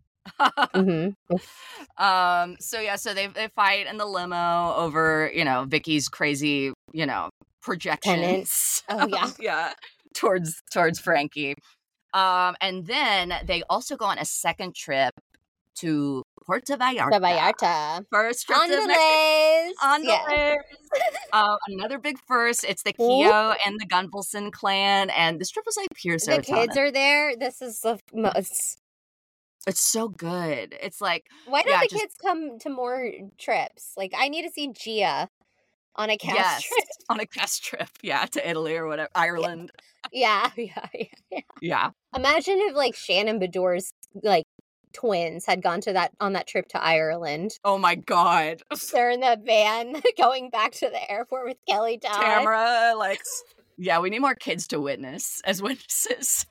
So they fight in the limo over, Vicky's crazy, projections. Oh yeah. Yeah. Towards Frankie. And then they also go on a second trip to Puerto Vallarta. First trip to Mexico. Yes. Another big first. It's the Keogh and the Gunvalson clan, and this trip was like pure serotonin. The kids are there. This is the most. It's so good. It's like, why don't the kids come to more trips? Like, I need to see Gia on a cast trip. On a cast trip, to Italy or whatever, Ireland. Yeah. Imagine if like Shannon Bedour's like twins had gone on that trip to Ireland. Oh my god. They're in the van going back to the airport with Kelly Dodd. Tamara, we need more kids to witness as witnesses.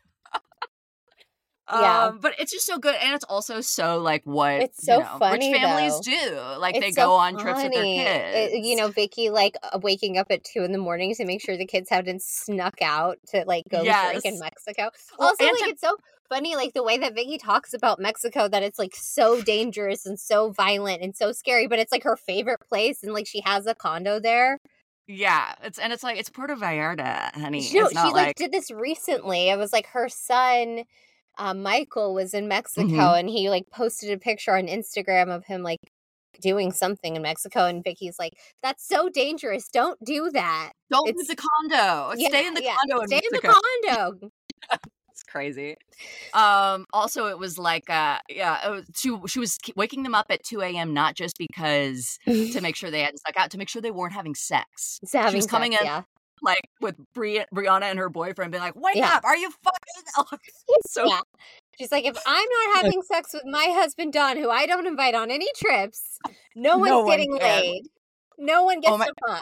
But it's just so good, and it's also so like what it's so funny, rich families do. Like it's they go on trips with their kids. Vicky waking up at 2 a.m. to make sure the kids haven't snuck out to like go drink in Mexico. Also, it's so funny, like the way that Vicky talks about Mexico, that it's like so dangerous and so violent and so scary, but it's like her favorite place, and like she has a condo there. Yeah, it's Puerto Vallarta, honey. She did this recently. It was like her son. Michael was in Mexico, and he like posted a picture on Instagram of him like doing something in Mexico, and Vicky's like, "That's so dangerous! Don't do that. Don't leave the condo. Stay in the condo. Stay in the condo." It's crazy. Also, it was like, she was waking them up at 2 a.m. not just because to make sure they hadn't stuck out, to make sure they weren't having sex. She was coming in. Yeah. Like with Brianna and her boyfriend being like, wake up, are you fucking She's like, if I'm not having sex with my husband Don, who I don't invite on any trips, no one's getting laid. No one gets to fuck.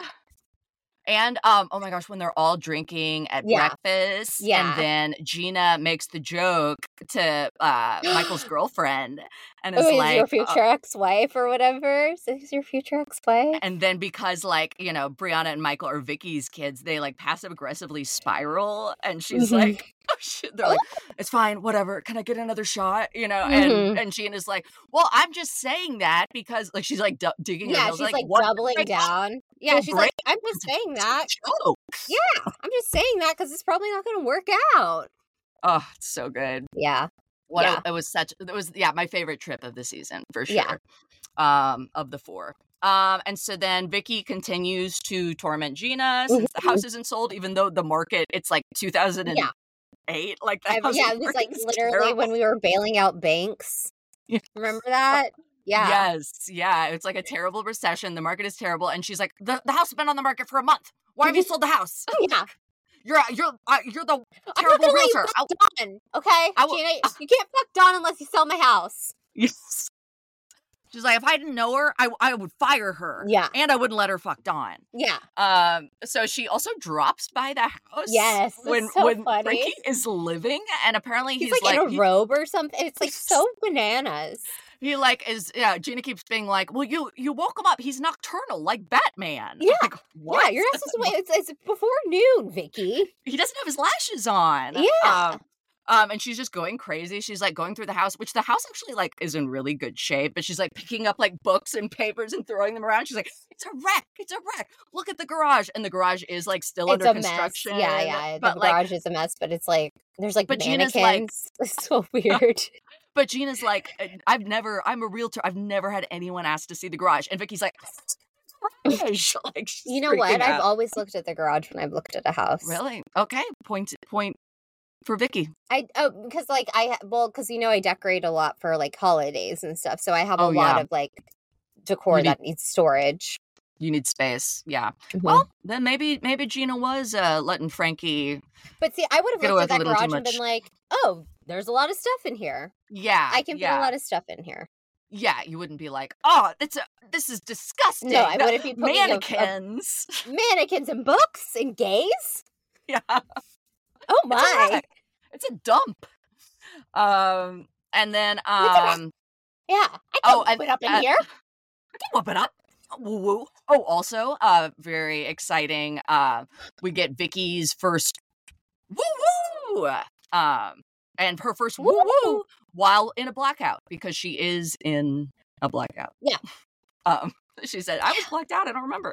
And oh my gosh, when they're all drinking at breakfast, and then Gina makes the joke to Michael's girlfriend, and is like, your future ex-wife or whatever. Is your future ex-wife? And then because Brianna and Michael are Vicky's kids, they like passive aggressively spiral, and she's like, oh shit, they're like, it's fine, whatever. Can I get another shot? And Gina's like, well, I'm just saying that because like she's like digging. Yeah, she's like doubling down. Yeah, she's like, I'm just saying that. Yeah, I'm just saying that because it's probably not going to work out. Oh, it's so good. Yeah. It was my favorite trip of the season for sure. Of the 4. And so then Vicky continues to torment Gina since the house isn't sold, even though the market, it's like 2008. Like the house it was like literally terrible. When we were bailing out banks. Remember that? Yeah. Yes. Yeah. It's like a terrible recession. The market is terrible. And she's like, the house has been on the market for a month. Why have you sold the house? Yeah. You're the terrible realtor. Dawn, okay? Gina, you can't fuck Dawn unless you sell my house. Yes. She's like, if I didn't know her, I would fire her. Yeah. And I wouldn't let her fuck Dawn. Yeah. So she also drops by the house. Yes. When funny. Frankie is living, and apparently he's like in a robe or something. It's like so bananas. He Gina keeps being like, well, you woke him up. He's nocturnal, like Batman. Yeah. Like, what? Yeah, you're not supposed to wait. It's before noon, Vicky. He doesn't have his lashes on. Yeah. And she's just going crazy. She's like going through the house, which the house actually like is in really good shape, but she's like picking up like books and papers and throwing them around. She's like, it's a wreck. Look at the garage. And the garage is like still under construction. Mess. Yeah. The garage is a mess, but it's like, there's like mannequins. Gina's like, it's so weird. But Gina's like, I'm a realtor. I've never had anyone ask to see the garage. And Vicky's like, you know what? I've always looked at the garage when I've looked at a house. Really? Okay. Point for Vicky. Because I decorate a lot for like holidays and stuff. So I have a lot of like decor that needs storage. You need space. Yeah. Mm-hmm. Well, then maybe Gina was letting Frankie. But see, I would have looked at that garage and been like, oh, there's a lot of stuff in here. Yeah. I can fit a lot of stuff in here. Yeah, you wouldn't be like, oh, this is disgusting. No, I wouldn't be putting mannequins. Mannequins and books and gays? Yeah. Oh my. It's a dump. And then I can whip it up in here. I can whip it up. Woo-woo. Oh, also, very exciting. We get Vicky's first woo-woo. And her first woo-woo while in a blackout, because she is in a blackout. Yeah. She said, I was blacked out, I don't remember.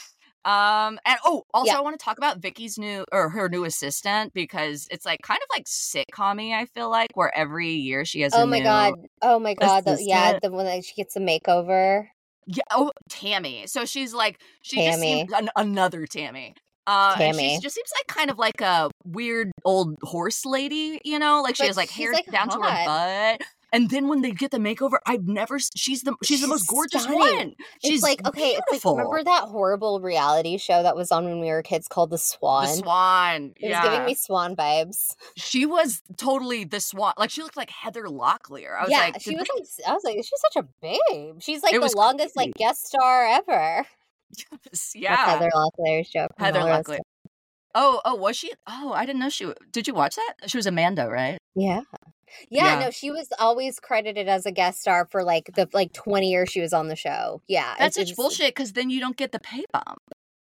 And I want to talk about Vicky's her new assistant, because it's like kind of like sitcom-y, I feel like, where every year she has Oh my god. The one that she gets a makeover. Yeah. Oh, Tammy. So she's like, just seems another Tammy. Tammy. She just seems like kind of like a weird old horse lady, you know, like she has like hair down to her butt. And then when they get the makeover, she's the most gorgeous one. She's like, okay, beautiful. It's like, remember that horrible reality show that was on when we were kids called The Swan? The Swan. It was giving me Swan vibes. She was totally the Swan. Like, she looked like Heather Locklear. I was like, she's such a babe. She's like the longest like guest star ever. Yes, yeah. That's Heather Locklear's joke. Heather Locklear. Oh, was she? Oh, I didn't know did you watch that? She was Amanda, right? Yeah. Yeah, no, she was always credited as a guest star for the 20 years she was on the show. Yeah. That's such bullshit, because then you don't get the pay bump.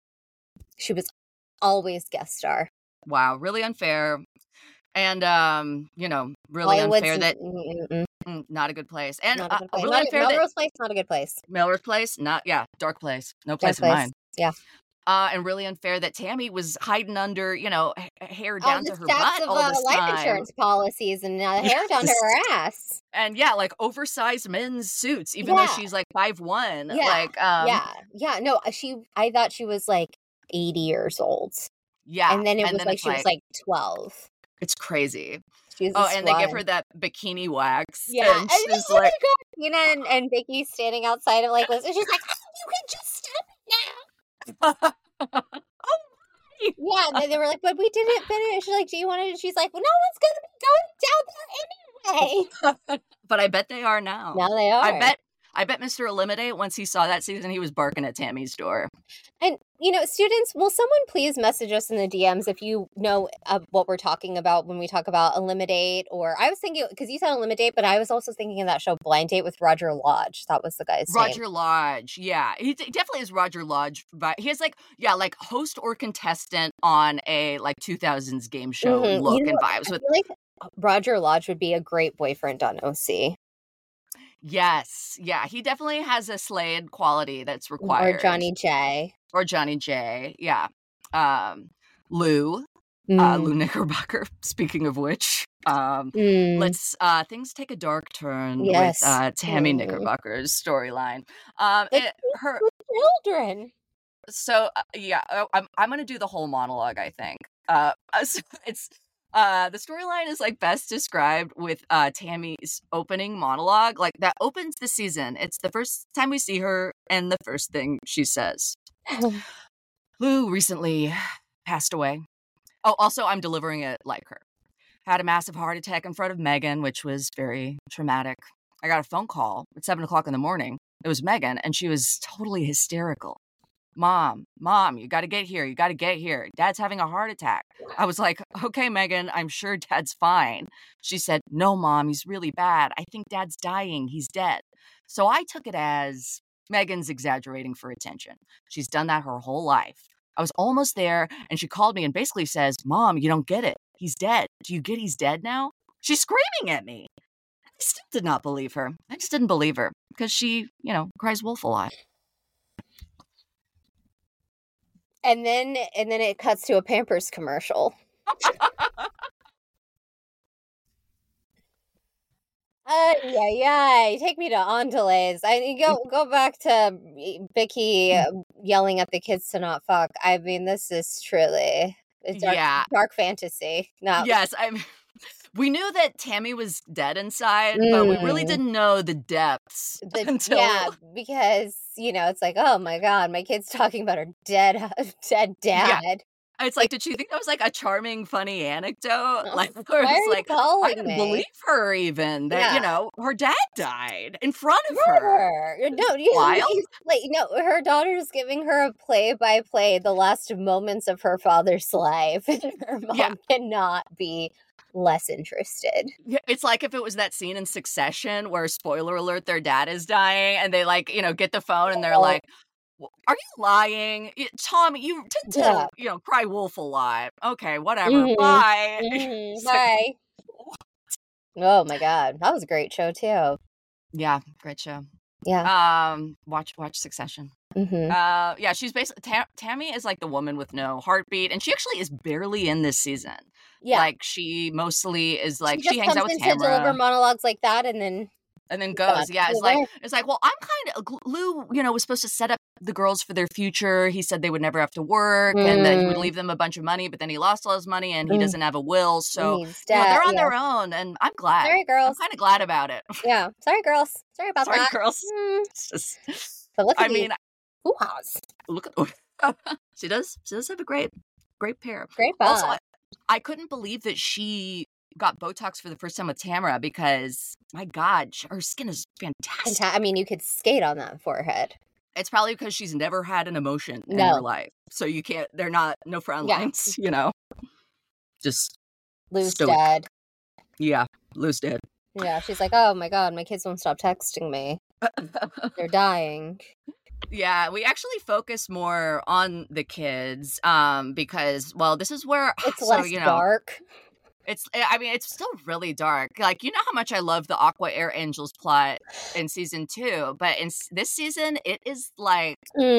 She was always guest star. Wow, really unfair. And, really unfair that... not a good place. And really unfair Melrose Place, not a good place. Melrose Place, dark place. No place in mine. Yeah. And really unfair that Tammy was hiding under, hair down to her butt all this life time. Insurance policies and hair down to her ass. And like oversized men's suits, even though she's like 5'1". Yeah. No, I thought she was like 80 years old. Yeah. And then it was like she was like 12. It's crazy. She's and they give her that bikini wax. Yeah. And she's like, Tina and Vicky standing outside of Liz, and she's like, oh, you can just stop it now. Yeah, and they were like, but we didn't finish. She's like, do you want to? She's like, well, no one's going to be going down there anyway. But I bet they are now. Now they are. I bet Mr. Eliminate, once he saw that season, he was barking at Tammy's door. And, students, will someone please message us in the DMs if you know what we're talking about when we talk about Eliminate? Or I was thinking, because you said Eliminate, but I was also thinking of that show Blind Date with Roger Lodge. That was the guy's name. Roger Lodge, yeah. He definitely is Roger Lodge. But he has like host or contestant on a 2000s game show look and vibes. I feel like Roger Lodge would be a great boyfriend on OC. Yes. Yeah. He definitely has a Slade quality that's required. Or Johnny J. Yeah. Lou Knickerbocker. Speaking of which, let's things take a dark turn with Tammy Knickerbocker's storyline. Her children. So I'm going to do the whole monologue, I think. So it's the storyline is best described with Tammy's opening monologue. That opens the season. It's the first time we see her, and the first thing she says. Lou recently passed away. Oh, also, I'm delivering it like her. Had a massive heart attack in front of Megan, which was very traumatic. I got a phone call at 7 o'clock in the morning. It was Megan, and she was totally hysterical. Mom, you got to get here. You got to get here. Dad's having a heart attack. I was like, okay, Megan, I'm sure Dad's fine. She said, no, Mom, he's really bad. I think Dad's dying. He's dead. So I took it as Megan's exaggerating for attention. She's done that her whole life. I was almost there, and she called me and basically says, Mom, you don't get it. He's dead. Do you get he's dead now? She's screaming at me. I still did not believe her. I just didn't believe her because she, cries wolf a lot. And then it cuts to a Pampers commercial. Yeah. Take me to Antilles. Go back to Vicky yelling at the kids to not fuck. I mean, this is truly dark fantasy. No. Yes, we knew that Tammy was dead inside, but we really didn't know the depths until... Yeah, because, it's like, oh my God, my kid's talking about her dead dad. Yeah. It's like, did she think that was like a charming, funny anecdote? Like, why are you calling I didn't believe her even that, her dad died in front of her. No, wild. Her daughter's giving her a play-by-play the last moments of her father's life. And her mom cannot be less interested. It's like if it was that scene in Succession where, spoiler alert, their dad is dying and they get the phone and they're like, are you lying? Tom, you tend to, cry wolf a lot. Okay, whatever. Bye. Bye. Oh my God. That was a great show too. Yeah, great show. Yeah. Watch Succession. Yeah, she's basically Tammy is like the woman with no heartbeat, and she actually is barely in this season. Yeah, like she mostly is like she hangs out with Tamara, deliver monologues like that, and then goes. Yeah, it's like well, I'm kind of Lou. Was supposed to set up the girls for their future. He said they would never have to work, and that he would leave them a bunch of money. But then he lost all his money, and he doesn't have a will, so they're on their own. And I'm glad. Sorry, girls. I'm kind of glad about it. Yeah, sorry, girls. Sorry about that. Sorry, girls. But look at look at she does have a great pair. Great butt. Also, I couldn't believe that she got Botox for the first time with Tamara because, my God, her skin is fantastic. I mean, you could skate on that forehead. It's probably because she's never had an emotion in her life. So you can't, no frown lines, Just Lou's dead. Yeah, Lou's dead. Yeah, she's like, oh my God, my kids won't stop texting me. They're dying. Yeah, we actually focus more on the kids because, well, this is where it's less dark. It's still really dark. Like, you know how much I love the Aqua Air Angels plot in season 2, but in this season, it is like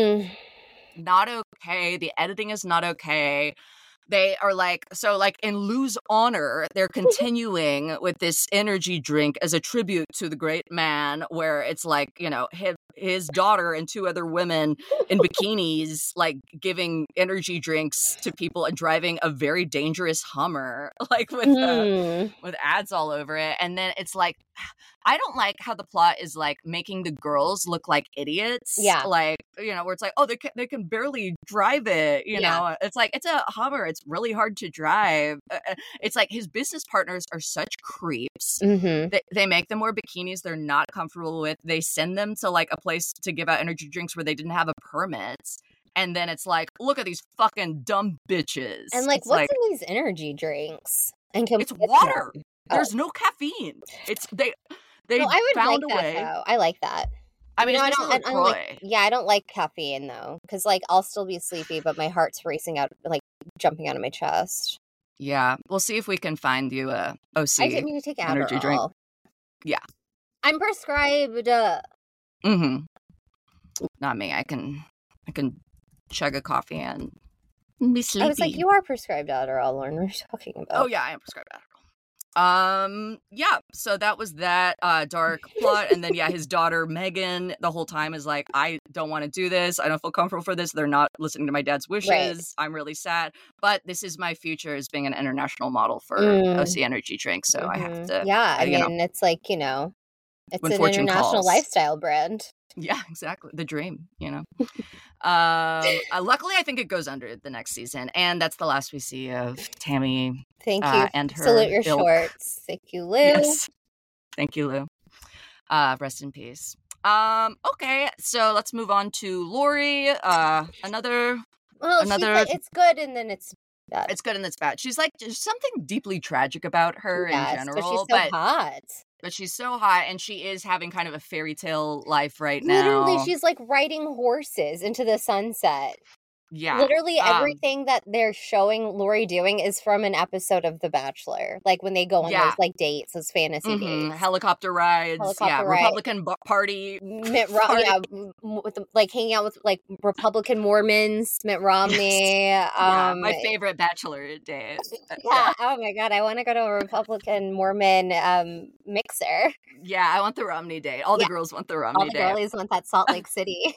not okay. The editing is not okay. They are in Lou's honor, they're continuing with this energy drink as a tribute to the great man, where it's like, his daughter and 2 other women in bikinis, like giving energy drinks to people and driving a very dangerous Hummer, like with ads all over it. And then it's like, I don't like how the plot is like making the girls look like idiots. Yeah. Like, where it's like, oh, they can barely drive it. Know, it's like, it's a Hummer. It's really hard to drive. It's like his business partners are such creeps. They make them wear bikinis they're not comfortable with. They send them to like a place to give out energy drinks where they didn't have a permit. And then it's like, look at these fucking dumb bitches. And like, what's in these energy drinks? And it's water. There's no caffeine. It's they found a way. Though. I like that. I mean, I don't like caffeine though, because like I'll still be sleepy, but my heart's racing out, like jumping out of my chest. Yeah, we'll see if we can find you a OC. I didn't mean to take Adderall. Energy drink. Yeah, I'm prescribed. Not me. I can chug a coffee and be sleepy. I was like, you are prescribed Adderall, Lauren. What are you talking about? Oh yeah, I am prescribed Adderall. Yeah, so that was that dark plot. And then his daughter Megan the whole time is like, I don't want to do this, I don't feel comfortable for this, they're not listening to my dad's wishes, right. I'm really sad, but this is my future as being an international model for OC energy drink, so I have to it's like, it's an international lifestyle brand. Yeah, exactly. The dream, Luckily, I think it goes under the next season, and that's the last we see of Tammy. Thank you. And her salute your shorts. Thank you, Lou. Yes. Thank you, Lou. Rest in peace. Okay, so let's move on to Lori. Another. It's good, and then it's bad. It's good and it's bad. She's like, there's something deeply tragic about her in general. But she's so hot. But she's so hot, and she is having kind of a fairy tale life right now. Literally, she's like riding horses into the sunset. Yeah. Literally everything that they're showing Lori doing is from an episode of The Bachelor. Like when they go on those like dates, those fantasy dates. Helicopter rides. Republican party. Mitt Romney. With like hanging out with like Republican Mormons, Mitt Romney. Yes. My favorite Bachelor date. Yeah. Oh my God. I want to go to a Republican Mormon mixer. Yeah. I want the Romney date. All the girls want the Romney date. All the girlies want that Salt Lake City.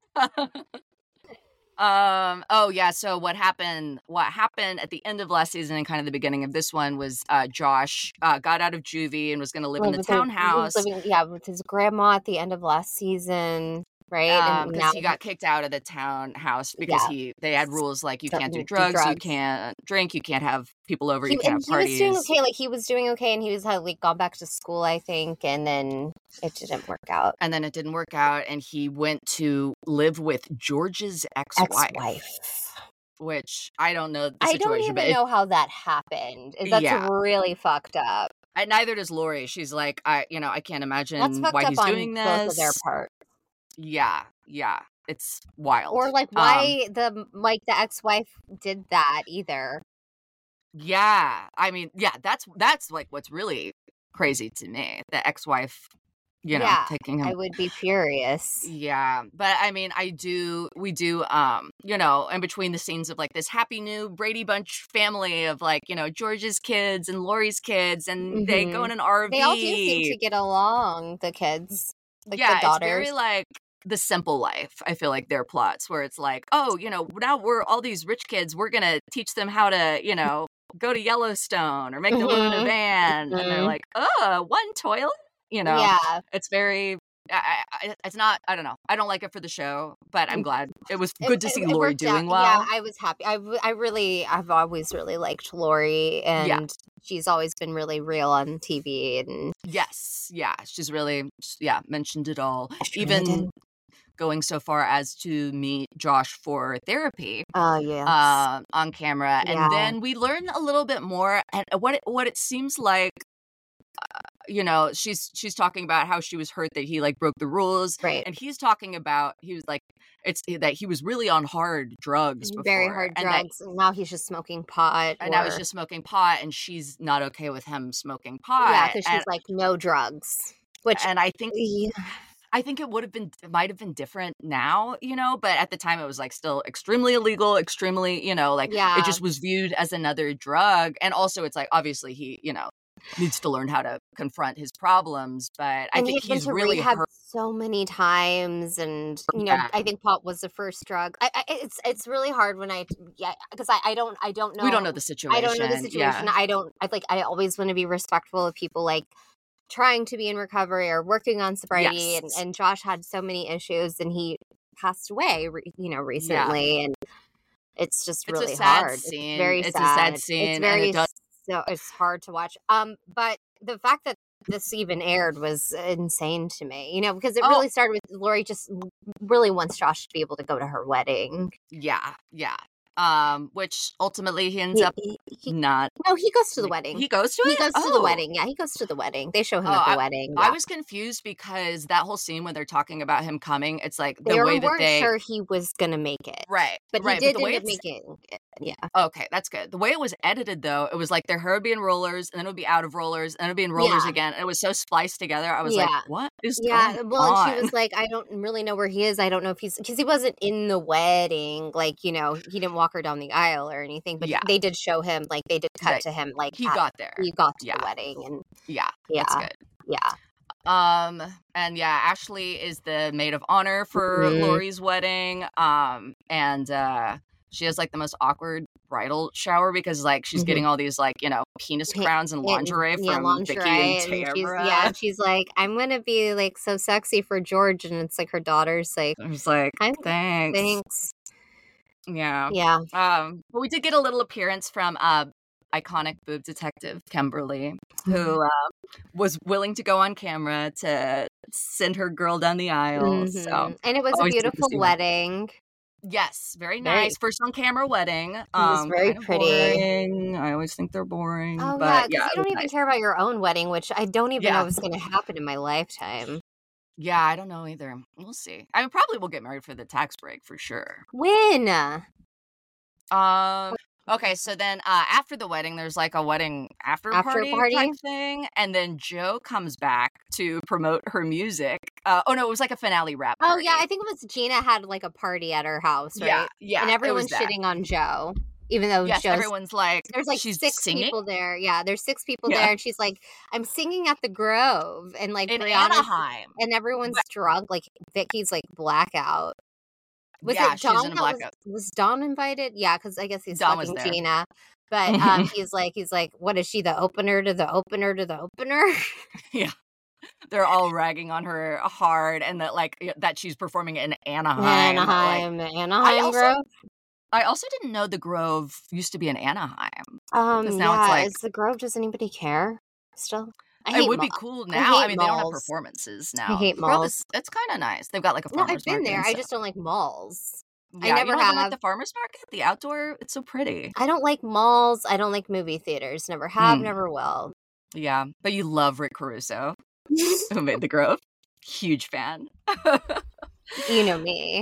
So what happened at the end of last season and kind of the beginning of this one was Josh got out of juvie and was going to live in the townhouse. With his grandma at the end of last season, right? Because he got kicked out of the townhouse because they had rules like you can't do drugs, you can't drink, you can't have people over, you can't have parties. He was doing okay, like he was doing okay, and he was had like gone back to school, I think, and then it didn't work out. And he went to live with George's ex-wife. Which I don't know the situation. I don't even know how that happened. That's really fucked up. And neither does Lori. She's like, I can't imagine why he's doing this. Both of their part. Yeah, it's wild. Or like why the ex-wife did that either. Yeah, I mean, that's like what's really crazy to me. The ex-wife, taking him. I would be furious. Yeah, but I mean, we do, in between the scenes of like this happy new Brady Bunch family of like, George's kids and Lori's kids, and they go in an RV. They all do seem to get along, the kids. Like the daughters. It's very like The Simple Life. I feel like their plots where it's like, oh, now we're all these rich kids. We're going to teach them how to, go to Yellowstone or make them live in a van. And they're like, one toilet? Yeah. It's very, it's not, I don't know. I don't like it for the show, but I'm glad. It was good to see Lori doing well. Yeah, I was happy. I've always really liked Lori, and she's always been really real on TV. And yes, she's really, mentioned it all. Even going so far as to meet Josh for therapy. On camera. Yeah. And then we learn a little bit more, and what it seems like, she's talking about how she was hurt that he like broke the rules. Right. And he's talking about, he was like, it's that he was really on hard drugs before. Very hard drugs. And now he's just smoking pot. Now he's just smoking pot, and she's not okay with him smoking pot. Yeah, because she's like, no drugs. And I think... I think it might have been different now, but at the time it was like still extremely illegal, extremely, it just was viewed as another drug. And also it's like, obviously he, needs to learn how to confront his problems, but I think he's really hurt so many times. And, I think pot was the first drug. It's really hard when because I don't know. We don't know the situation. I don't know the situation. Yeah. I always want to be respectful of people like trying to be in recovery or working on sobriety, and Josh had so many issues, and he passed away, recently, and it's just really hard. Scene. It's very sad. It's a sad scene. It's hard to watch. But the fact that this even aired was insane to me, because it really started with Lori just really wants Josh to be able to go to her wedding. Yeah. Which ultimately he ends up not. No, he goes to the wedding. He goes to it? He goes to the wedding. Yeah, he goes to the wedding. They show him at the wedding. Yeah. I was confused because that whole scene when they're talking about him coming, it's like they weren't sure he was going to make it. Right. But he did end up making it. Yeah. Okay, that's good. The way it was edited, though, it was like their hair would be in rollers, and then it would be out of rollers, and it would be in rollers again. And it was so spliced together. I was like, what is going on? And she was like, I don't really know where he is. I don't know if because he wasn't in the wedding. Like, he didn't walk her down the aisle or anything. But they did show him, like, they did cut to him. Like, he got there. He got to the wedding. And that's good. Yeah. And Ashley is the maid of honor for Lori's wedding. And she has like the most awkward bridal shower because like she's getting all these like, penis crowns and lingerie from Vicky and Tamara. She's like, I'm going to be like so sexy for George. And it's like her daughter's like, I was like, thanks. Yeah. Yeah. But we did get a little appearance from iconic boob detective Kimberly, who was willing to go on camera to send her girl down the aisle. So, and it was a beautiful wedding. Yes, very nice. First on camera wedding. It was very pretty. Boring. I always think they're boring. Oh, but because you don't even care about your own wedding, which I don't even know if it's going to happen in my lifetime. Yeah, I don't know either. We'll see. I mean, probably we'll get married for the tax break for sure. When? Okay, so then after the wedding, there's like a wedding after party type thing, and then Jo comes back to promote her music. Oh no, it was like a finale rap party. Oh yeah, I think it was Gina had like a party at her house, right? Yeah, and everyone's shitting on Jo. Even though everyone's like, there's like she's 6 singing? people there. Yeah, there's 6 people there, and she's like, I'm singing at the Grove, and like in Anaheim, and everyone's drunk. Like Vicky's like blackout. Was it Dawn? She's in a blackout. Was Dawn invited? Yeah, because I guess he's fucking Gina. But he's like, what is she? The opener to the opener to the opener? Yeah. They're all ragging on her hard, and that she's performing in Anaheim. Anaheim Grove. I also didn't know the Grove used to be in Anaheim. Now it's like, is the Grove? Does anybody care still? It would be cool now. I mean, malls. They don't have performances now. I hate malls. It's kind of nice. They've got like a farmer's market. No, I've been there. I just don't like malls. Yeah, I never have. Like the farmer's market, the outdoor. It's so pretty. I don't like malls. I don't like movie theaters. Never have, never will. Yeah, but you love Rick Caruso, who made the Grove. Huge fan. You know me.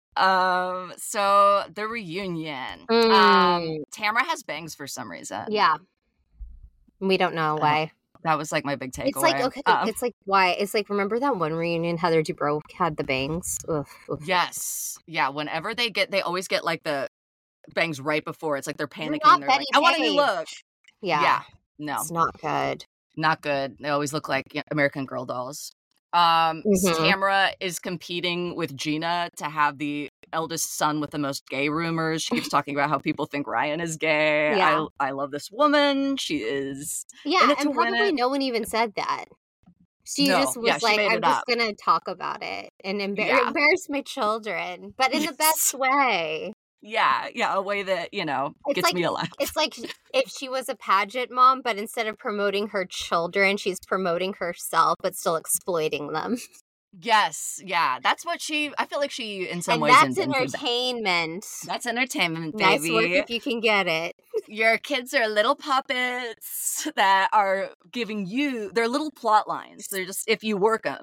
So the reunion. Tamra has bangs for some reason. Yeah. We don't know why. That was like my big takeaway. It's like, okay, it's like, why? It's like, remember that one reunion Heather Dubrow had the bangs? Ugh. Yes. Yeah, whenever they always get like the bangs right before. It's like they're panicking. They're like, I want a new look. Yeah. No. It's not good. Not good. They always look like American Girl dolls. Tamra is competing with Gina to have the eldest son with the most gay rumors. She keeps talking about how people think Ryan is gay. Yeah. I love this woman. She is. Yeah, and probably no one even said that. She just was like, I'm just going to talk about it and embarrass my children, but in the best way. Yeah, a way that, gets like, me alive. It's like if she was a pageant mom, but instead of promoting her children, she's promoting herself, but still exploiting them. Yes, yeah. That's what I feel like she, in some ways, that's entertainment. That's entertainment, baby. Nice work if you can get it. Your kids are little puppets that are giving you, they're little plot lines. They're just, if you work them,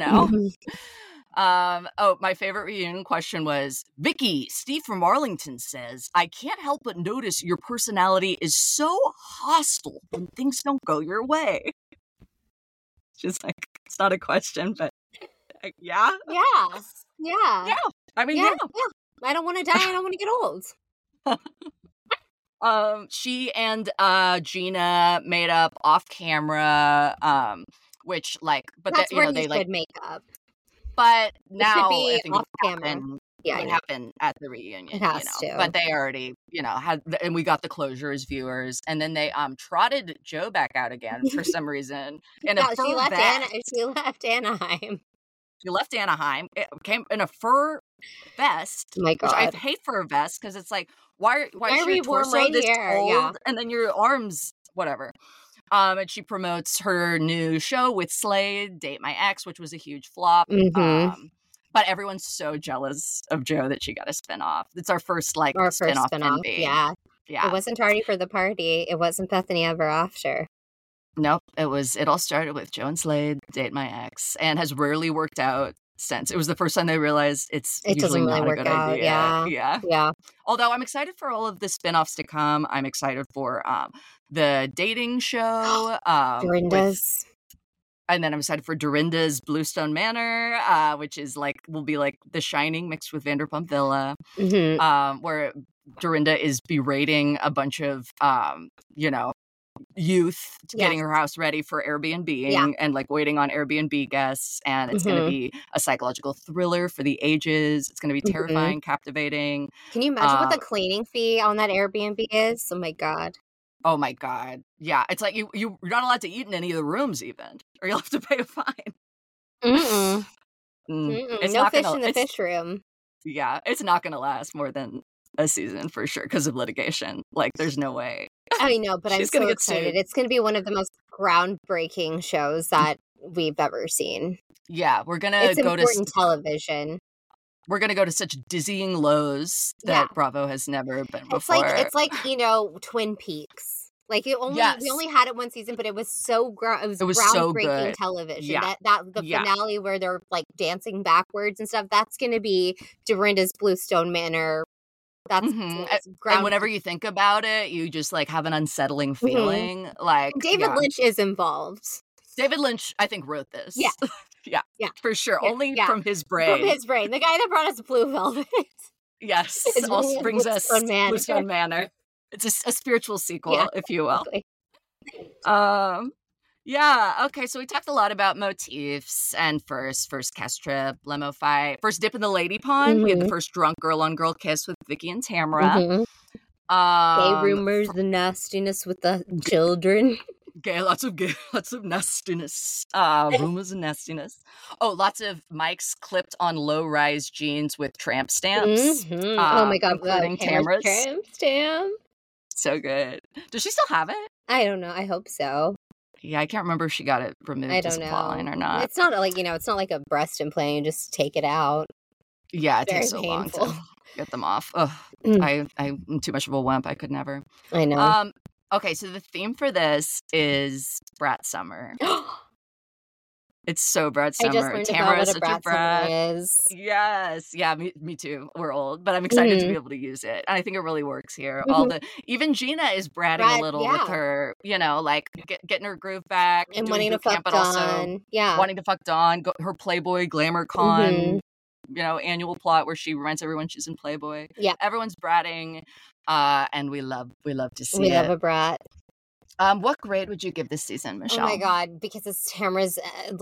my favorite reunion question was, Vicky, Steve from Arlington says, I can't help but notice your personality is so hostile when things don't go your way. Just like, it's not a question, but yeah. I mean, yeah. I don't want to die. I don't want to get old. She and Gina made up off camera, which but that's where they should make up. But now I think off camera. What happened at the reunion? It has to. But they already, had, and we got the closure as viewers, and then they trotted Jo back out again for some reason. She left Anaheim. She left Anaheim. It came in a fur vest. My God. Which I hate fur vests because it's like, why is your torso right this here? cold? Yeah. And then your arms, whatever. And she promotes her new show with Slade, Date My Ex, which was a huge flop. Mm-hmm. But everyone's so jealous of Jo that she got a spinoff. It's our first spinoff. Yeah. It wasn't Tardy for the Party. It wasn't Bethany Ever After. Nope. It all started with Jo and Slade, Date My Ex, and has rarely worked out since. It was the first time they realized it doesn't really work out. Idea. Yeah. Although I'm excited for all of the spinoffs to come. I'm excited for the dating show. Dorinda's. And then I'm excited for Dorinda's Bluestone Manor, which is will be like The Shining mixed with Vanderpump Villa, where Dorinda is berating a bunch of, youth getting her house ready for Airbnb and waiting on Airbnb guests. And it's going to be a psychological thriller for the ages. It's going to be terrifying, captivating. Can you imagine what the cleaning fee on that Airbnb is? Oh my God. Oh my God. Yeah. It's like you're not allowed to eat in any of the rooms even, or you'll have to pay a fine. It's no fish in the fish room. Yeah. It's not going to last more than a season for sure because of litigation. There's no way. I know, but I'm so excited. It's going to be one of the most groundbreaking shows that we've ever seen. Yeah. We're going to go to television. We're going to go to such dizzying lows that Bravo has never been before. It's like Twin Peaks. Like we only had it one season, but it was it was groundbreaking television. Yeah. That the finale where they're like dancing backwards and stuff. That's going to be Dorinda's Bluestone Manor. That's and whenever you think about it, you just like have an unsettling feeling. Like David Lynch is involved. David Lynch, I think, wrote this. Yeah, yeah, for sure. Only from his brain. From his brain. The guy that brought us Blue Velvet. Yes, also brings us Bluestone Manor. It's a spiritual sequel, if you will. Exactly. Yeah, okay, so we talked a lot about motifs and first cast trip, limo fight, first dip in the lady pond. We had the first drunk girl on girl kiss with Vicky and Tamara. Gay rumors, the nastiness with the children. Lots of nastiness. Rumors and nastiness. Oh, lots of mics clipped on low-rise jeans with tramp stamps. Oh my god, including Tamara's tramp stamp. So good. Does she still have it? I don't know. I hope so. Yeah, I can't remember if she got it removed as a plotline or not. It's not like, it's not like a breast implant. You just take it out. Yeah, it takes so long to get them off. Ugh, I'm too much of a wimp. I could never. I know. Okay, so the theme for this is Brat Summer. It's so Brat Summer. I just learned about what a Brat Summer is. Yes. Yeah, me too. We're old, but I'm excited to be able to use it. And I think it really works here. Even Gina is bratting a little with her, like getting her groove back. And wanting to fuck Dawn. Wanting to fuck Dawn. Her Playboy Glamour Con, annual plot where she reminds everyone she's in Playboy. Yeah. Everyone's bratting. And we love to see it. We love a brat. What grade would you give this season, Michelle? Oh my god, because it's Tamara's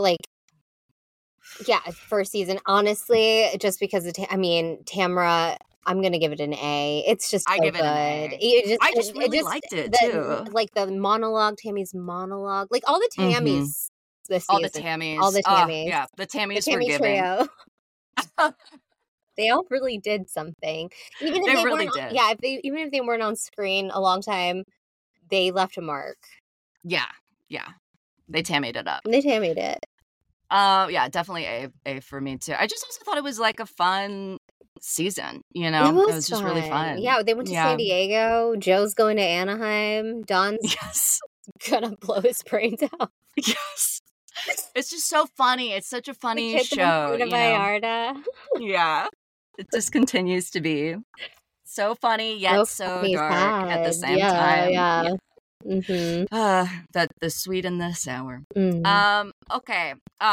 first season. Honestly, just because of Tamara, I'm gonna give it an A. It's just I give it an A. I just really liked it too. Like the monologue, Tammy's monologue, like all the Tammys this season. All the Tammys. Yeah, the Tammys were giving. They all really did something. Even if they really did. Even if they weren't on screen a long time, they left a mark. Yeah. They tammied it up. They tammied it. Yeah, definitely A for me too. I just also thought it was like a fun season, It was just really fun. Yeah, they went to San Diego. Joe's going to Anaheim. Don's gonna blow his brains out. Yes. It's just so funny. It's such a funny show. Vallarta. Yeah. It just continues to be so funny, yet so dark at the same time. Yeah. Mm-hmm. The sweet and the sour. Okay.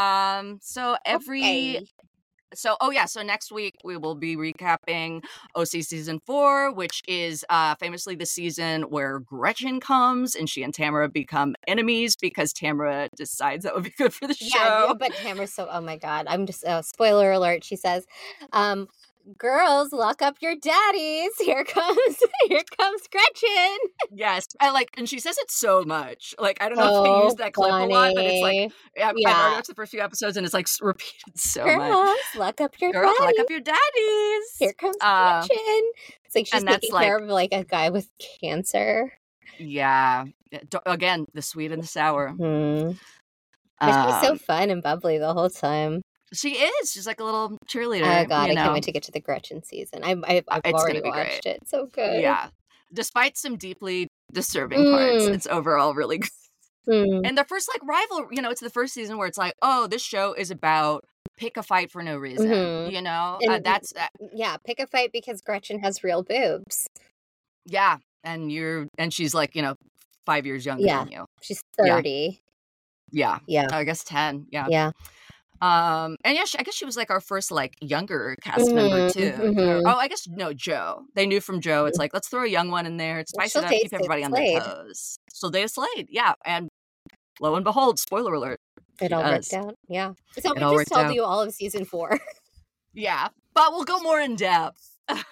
So next week we will be recapping OC season 4, which is famously the season where Gretchen comes and she and Tamara become enemies because Tamara decides that would be good for the show. Yeah, but Tamara's oh my god, I'm just spoiler alert. She says, girls, lock up your daddies. Here comes Gretchen. Yes, and she says it so much. Like, I don't know if they use that clip a lot, but it's like, I've already watched the first few episodes, and it's like repeated so much. Girls, lock up your daddies. Here comes Gretchen. It's like she's taking care of like a guy with cancer. Yeah. Again, the sweet and the sour. But she's so fun and bubbly the whole time. She is. She's like a little cheerleader. Oh god, I can't wait to get to the Gretchen season. I've already watched it. It's so good. Yeah. Despite some deeply disturbing parts, it's overall really good. And the first rival, it's the first season where it's like, oh, this show is about pick a fight for no reason. And that's pick a fight because Gretchen has real boobs. Yeah, and she's 5 years younger than you. She's 30. Yeah. I guess 10. Yeah. Yeah. And I guess she was our first younger cast member too. Oh, I guess Joe. They knew from Joe. It's let's throw a young one in there. It's spice it up, keep everybody on their toes. So they Slade, and lo and behold, spoiler alert, it all worked out. Yeah, so we just told you all of season 4. Yeah, but we'll go more in depth.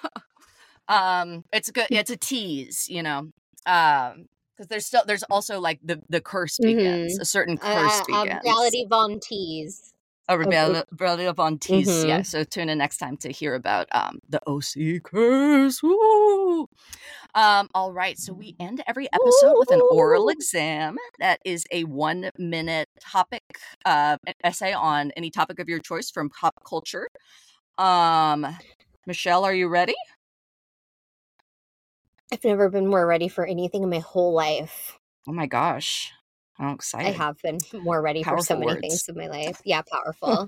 It's good. It's a tease, because there's also the curse begins. A certain curse begins. Reality Von Tease. Reality Von Tease. Yeah. So tune in next time to hear about the OC curse. Woo! All right. So we end every episode with an oral exam. That is a 1-minute topic essay on any topic of your choice from pop culture. Michelle, are you ready? I've never been more ready for anything in my whole life. Oh my gosh. I'm excited. I have been more ready Powerful for so many words. things in my life. Yeah, powerful.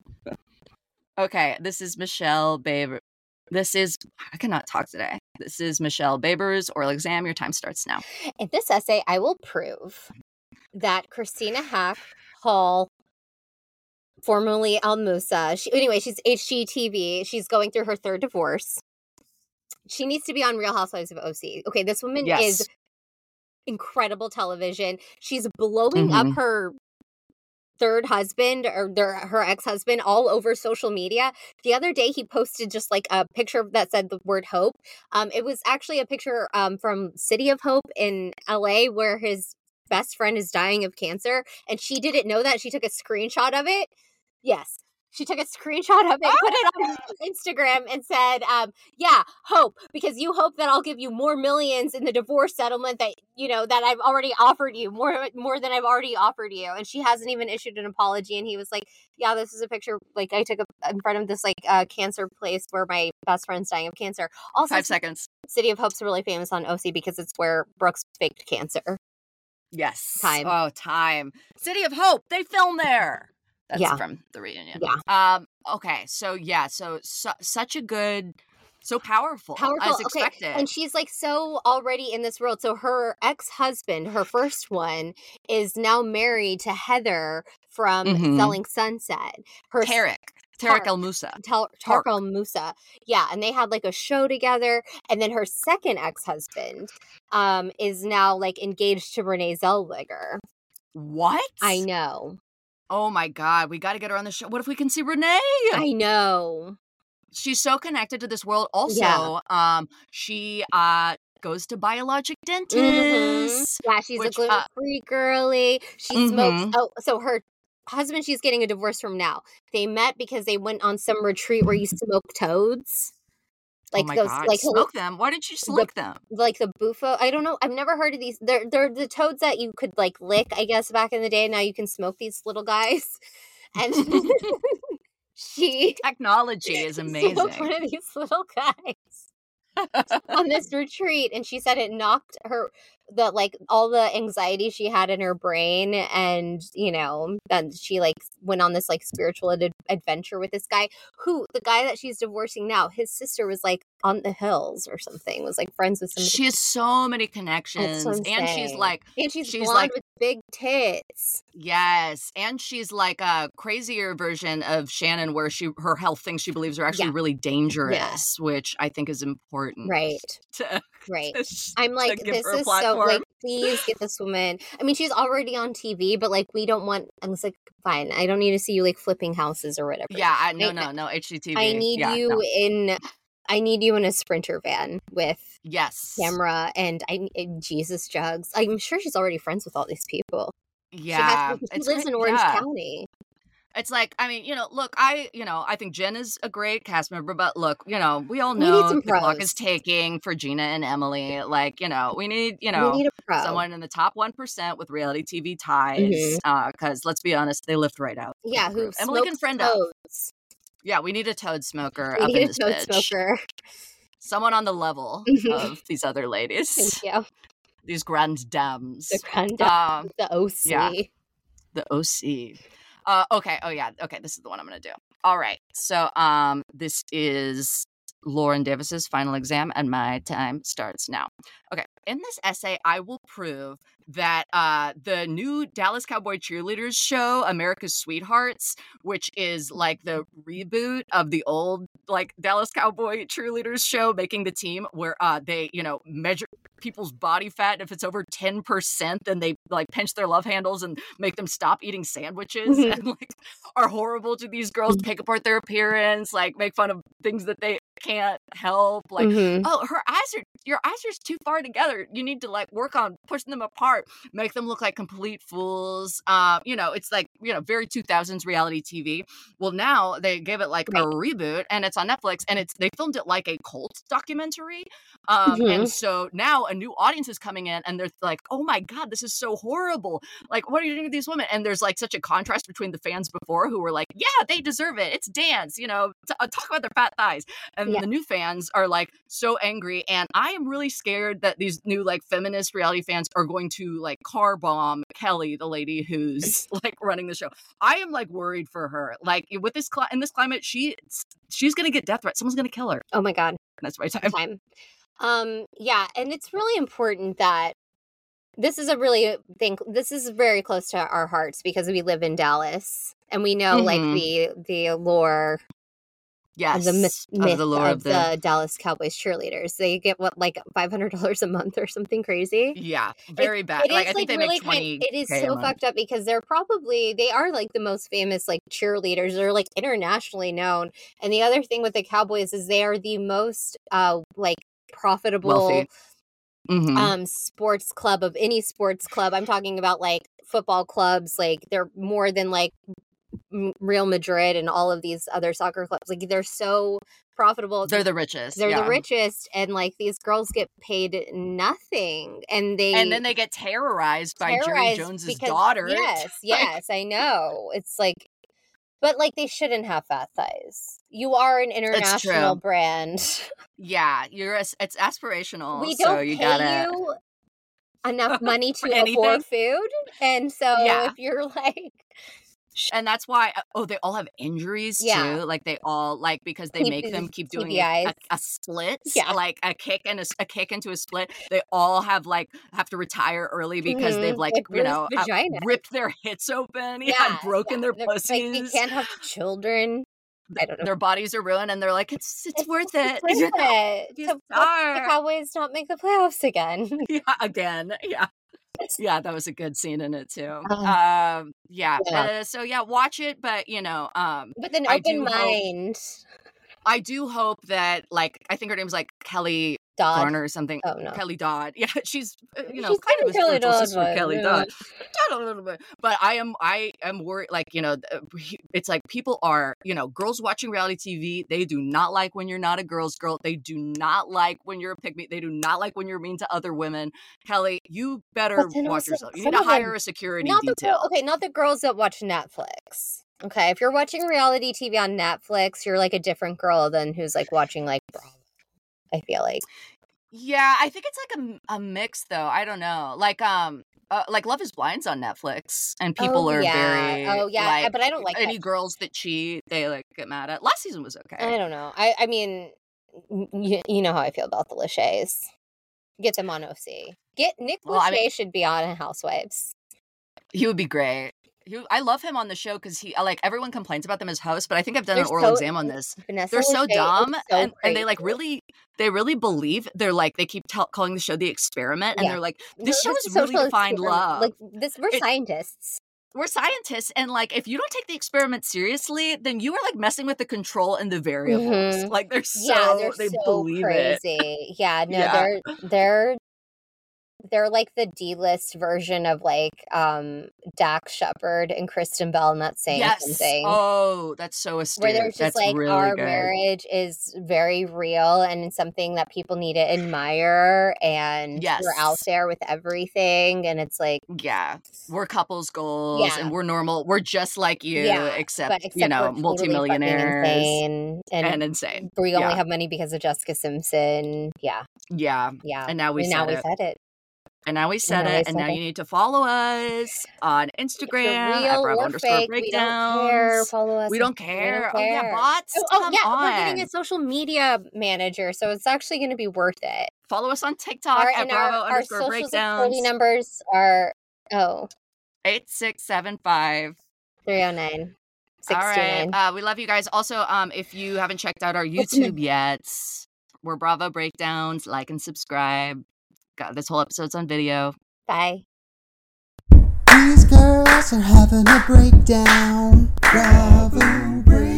Okay, this is Michelle Baber. I cannot talk today. This is Michelle Baber's oral exam. Your time starts now. In this essay, I will prove that Christina Hall, formerly Almusa, she's HGTV. She's going through her third divorce. She needs to be on Real Housewives of OC. Okay, this woman is incredible television. She's blowing up her third husband or her ex-husband all over social media. The other day he posted just like a picture that said the word hope. It was actually a picture from City of Hope in LA where his best friend is dying of cancer, and she didn't know that. She took a screenshot of it. Yes. She took a screenshot of it, put it on Instagram, and said, yeah, hope, because you hope that I'll give you more millions in the divorce settlement that, that I've already offered you, more than I've already offered you. And she hasn't even issued an apology. And he was like, yeah, this is a picture, like, I took in front of this, like, cancer place where my best friend's dying of cancer. Also, 5 seconds. City of Hope's really famous on OC because it's where Brooks faked cancer. Yes. Time. Oh, Time. City of Hope. They film there. That's from the reunion. Yeah. Okay. So such a good, so powerful as expected. Okay. And she's like so already in this world. So her ex-husband, her first one, is now married to Heather from Selling Sunset. Tarek El Moussa. Tarek El Moussa. Yeah. And they had like a show together. And then her second ex-husband is now like engaged to Renee Zellweger. What? I know. Oh my God, we got to get her on the show. What if we can see Renee? I know. She's so connected to this world. Also, she goes to biologic dentists. Yeah, she's a gluten-free girly. She smokes. Oh, so her husband, she's getting a divorce from now. They met because they went on some retreat where you smoke toads. Like oh my those, God, like smoke them. Why didn't you slick them? Like the bufo. I don't know. I've never heard of these. They're the toads that you could like lick, I guess, back in the day. Now you can smoke these little guys. And technology is amazing. Smoked one of these little guys on this retreat, and she said it knocked her all the anxiety she had in her brain, and then she like went on this like spiritual adventure with this guy the guy that she's divorcing now, his sister was like on the hills or something, was like friends with somebody. She has so many connections, and she's blonde like with big tits. Yes, and she's like a crazier version of Shannon, where her health things she believes are actually really dangerous, which I think is important. Right. Right. I'm like, this is so like, please get this woman. I mean, she's already on TV, but like, we don't want. I was like, fine, I don't need to see you like flipping houses or whatever. Yeah, no, HGTV. I need you in a Sprinter van with camera and Jesus jugs. I'm sure she's already friends with all these people. Yeah, she lives in Orange County. It's like, I mean, look, I think Jen is a great cast member, but look, we all know the clock is taking for Gina and Emily. Like, we need someone in the top 1% with reality TV ties. Because let's be honest, they lift right out. Yeah, who Emily can friend up. Yeah, we need a toad smoker up in this bitch. Someone on the level of these other ladies. Thank you. These grand dames. The grand dames. The OC. Yeah, the OC. Okay. Oh yeah. Okay. This is the one I'm going to do. All right. So, this is Lauren Davis's final exam, and my time starts now. Okay. In this essay, I will prove that the new Dallas Cowboy cheerleaders show, America's Sweethearts, which is like the reboot of the old like Dallas Cowboy cheerleaders show, Making the Team, where they measure people's body fat, and if it's over 10%, then they like pinch their love handles and make them stop eating sandwiches and like are horrible to these girls, pick apart their appearance, like make fun of things that they can't help, like oh, your eyes are too far together, you need to like work on pushing them apart. apart, make them look like complete fools. It's like, very 2000s reality TV. Well, now they gave it like a reboot, and it's on Netflix, and they filmed it like a cult documentary. And so now a new audience is coming in, and they're like, oh my God, this is so horrible. Like, what are you doing with these women? And there's like such a contrast between the fans before who were like, yeah, they deserve it. It's dance, talk about their fat thighs. And the new fans are like so angry. And I am really scared that these new like feminist reality fans are going to like car bomb Kelly, the lady who's like running the show. I am like worried for her. Like with this in this climate, she's going to get death threats. Someone's going to kill her. Oh my God. That's my time. Yeah. And it's really important that this is very close to our hearts because we live in Dallas and we know like the lore. Yes, of the lore of the Dallas Cowboys cheerleaders. They get like $500 a month or something crazy. Yeah, very bad. Like I think they make 20. It is so fucked up because they are like the most famous like cheerleaders. They're like internationally known. And the other thing with the Cowboys is they are the most like profitable sports club of any sports club. I'm talking about like football clubs. Like they're more than like Real Madrid and all of these other soccer clubs. Like they're so profitable. They're the richest. They're the richest, and like these girls get paid nothing, and then they get terrorized by Jerry Jones's daughter. Yes, I know. It's like, but like they shouldn't have fat thighs. You are an international brand. Yeah, it's aspirational. We don't pay you enough money to afford food, and so if you're like. And that's why, they all have injuries too. Like they all because they make them keep doing a split, like a kick and a kick into a split. They all have to retire early because they've ripped their hits open, broken their pussies. Like they can't have children. I don't know. Their bodies are ruined, and they're like, it's worth it. It's worth it. The Cowboys not make the playoffs again. Again. Yeah, that was a good scene in it too. So watch it, but with an open mind. I do hope that, like, I think her name's like Kelly Garner or something. Oh no, Kelly Dodd. Yeah, she's kind of a spiritual sister of Kelly Dodd. A little bit, but I am worried. Like it's like people are girls watching reality TV. They do not like when you're not a girl's girl. They do not like when you're a pick me. They do not like when you're mean to other women. Kelly, you better watch yourself. You need to hire a security detail. Not the girls that watch Netflix. Okay, if you're watching reality TV on Netflix, you're like a different girl than who's like watching like Bravo. I feel like. Yeah, I think it's like a mix though. I don't know. Like Love is Blind's on Netflix, and people are very but I don't like any girls that cheat. They like get mad at. Last season was okay. I don't know. I mean, you know how I feel about the Lachey's. Get them on OC. Nick Lachey should be on Housewives. He would be great. I love him on the show because he everyone complains about them as hosts, but I think I've done an oral exam on this. They're so dumb, and they really believe they keep calling the show The Experiment, and they're like, this show is really to find love. Like this, we're scientists. We're scientists, and like if you don't take the experiment seriously, then you are like messing with the control and the variables. Like they're so believe crazy. It. Yeah, no, they're like the D-list version of like Dax Shepard and Kristen Bell not saying something. Oh, that's so astute. Where they're just that's like, really our good. marriage is very real and it's something that people need to admire, and we're out there with everything, and it's like we're couples goals and we're normal. We're just like you, except multimillionaires totally and insane. We only have money because of Jessica Simpson. Yeah. And now we said it. And now we said it, and now you need to follow us on Instagram at Bravo_breakdowns. Follow us. We don't care. Oh yeah, bots. Come on. We're getting a social media manager, so it's actually going to be worth it. Follow us on TikTok at Bravo_breakdowns. Our social security numbers are 8675 309. All right. We love you guys. Also, if you haven't checked out our YouTube yet, we're Bravo Breakdowns. Like and subscribe. God, this whole episode's on video. Bye. These girls are having a breakdown. Bravo breakdown.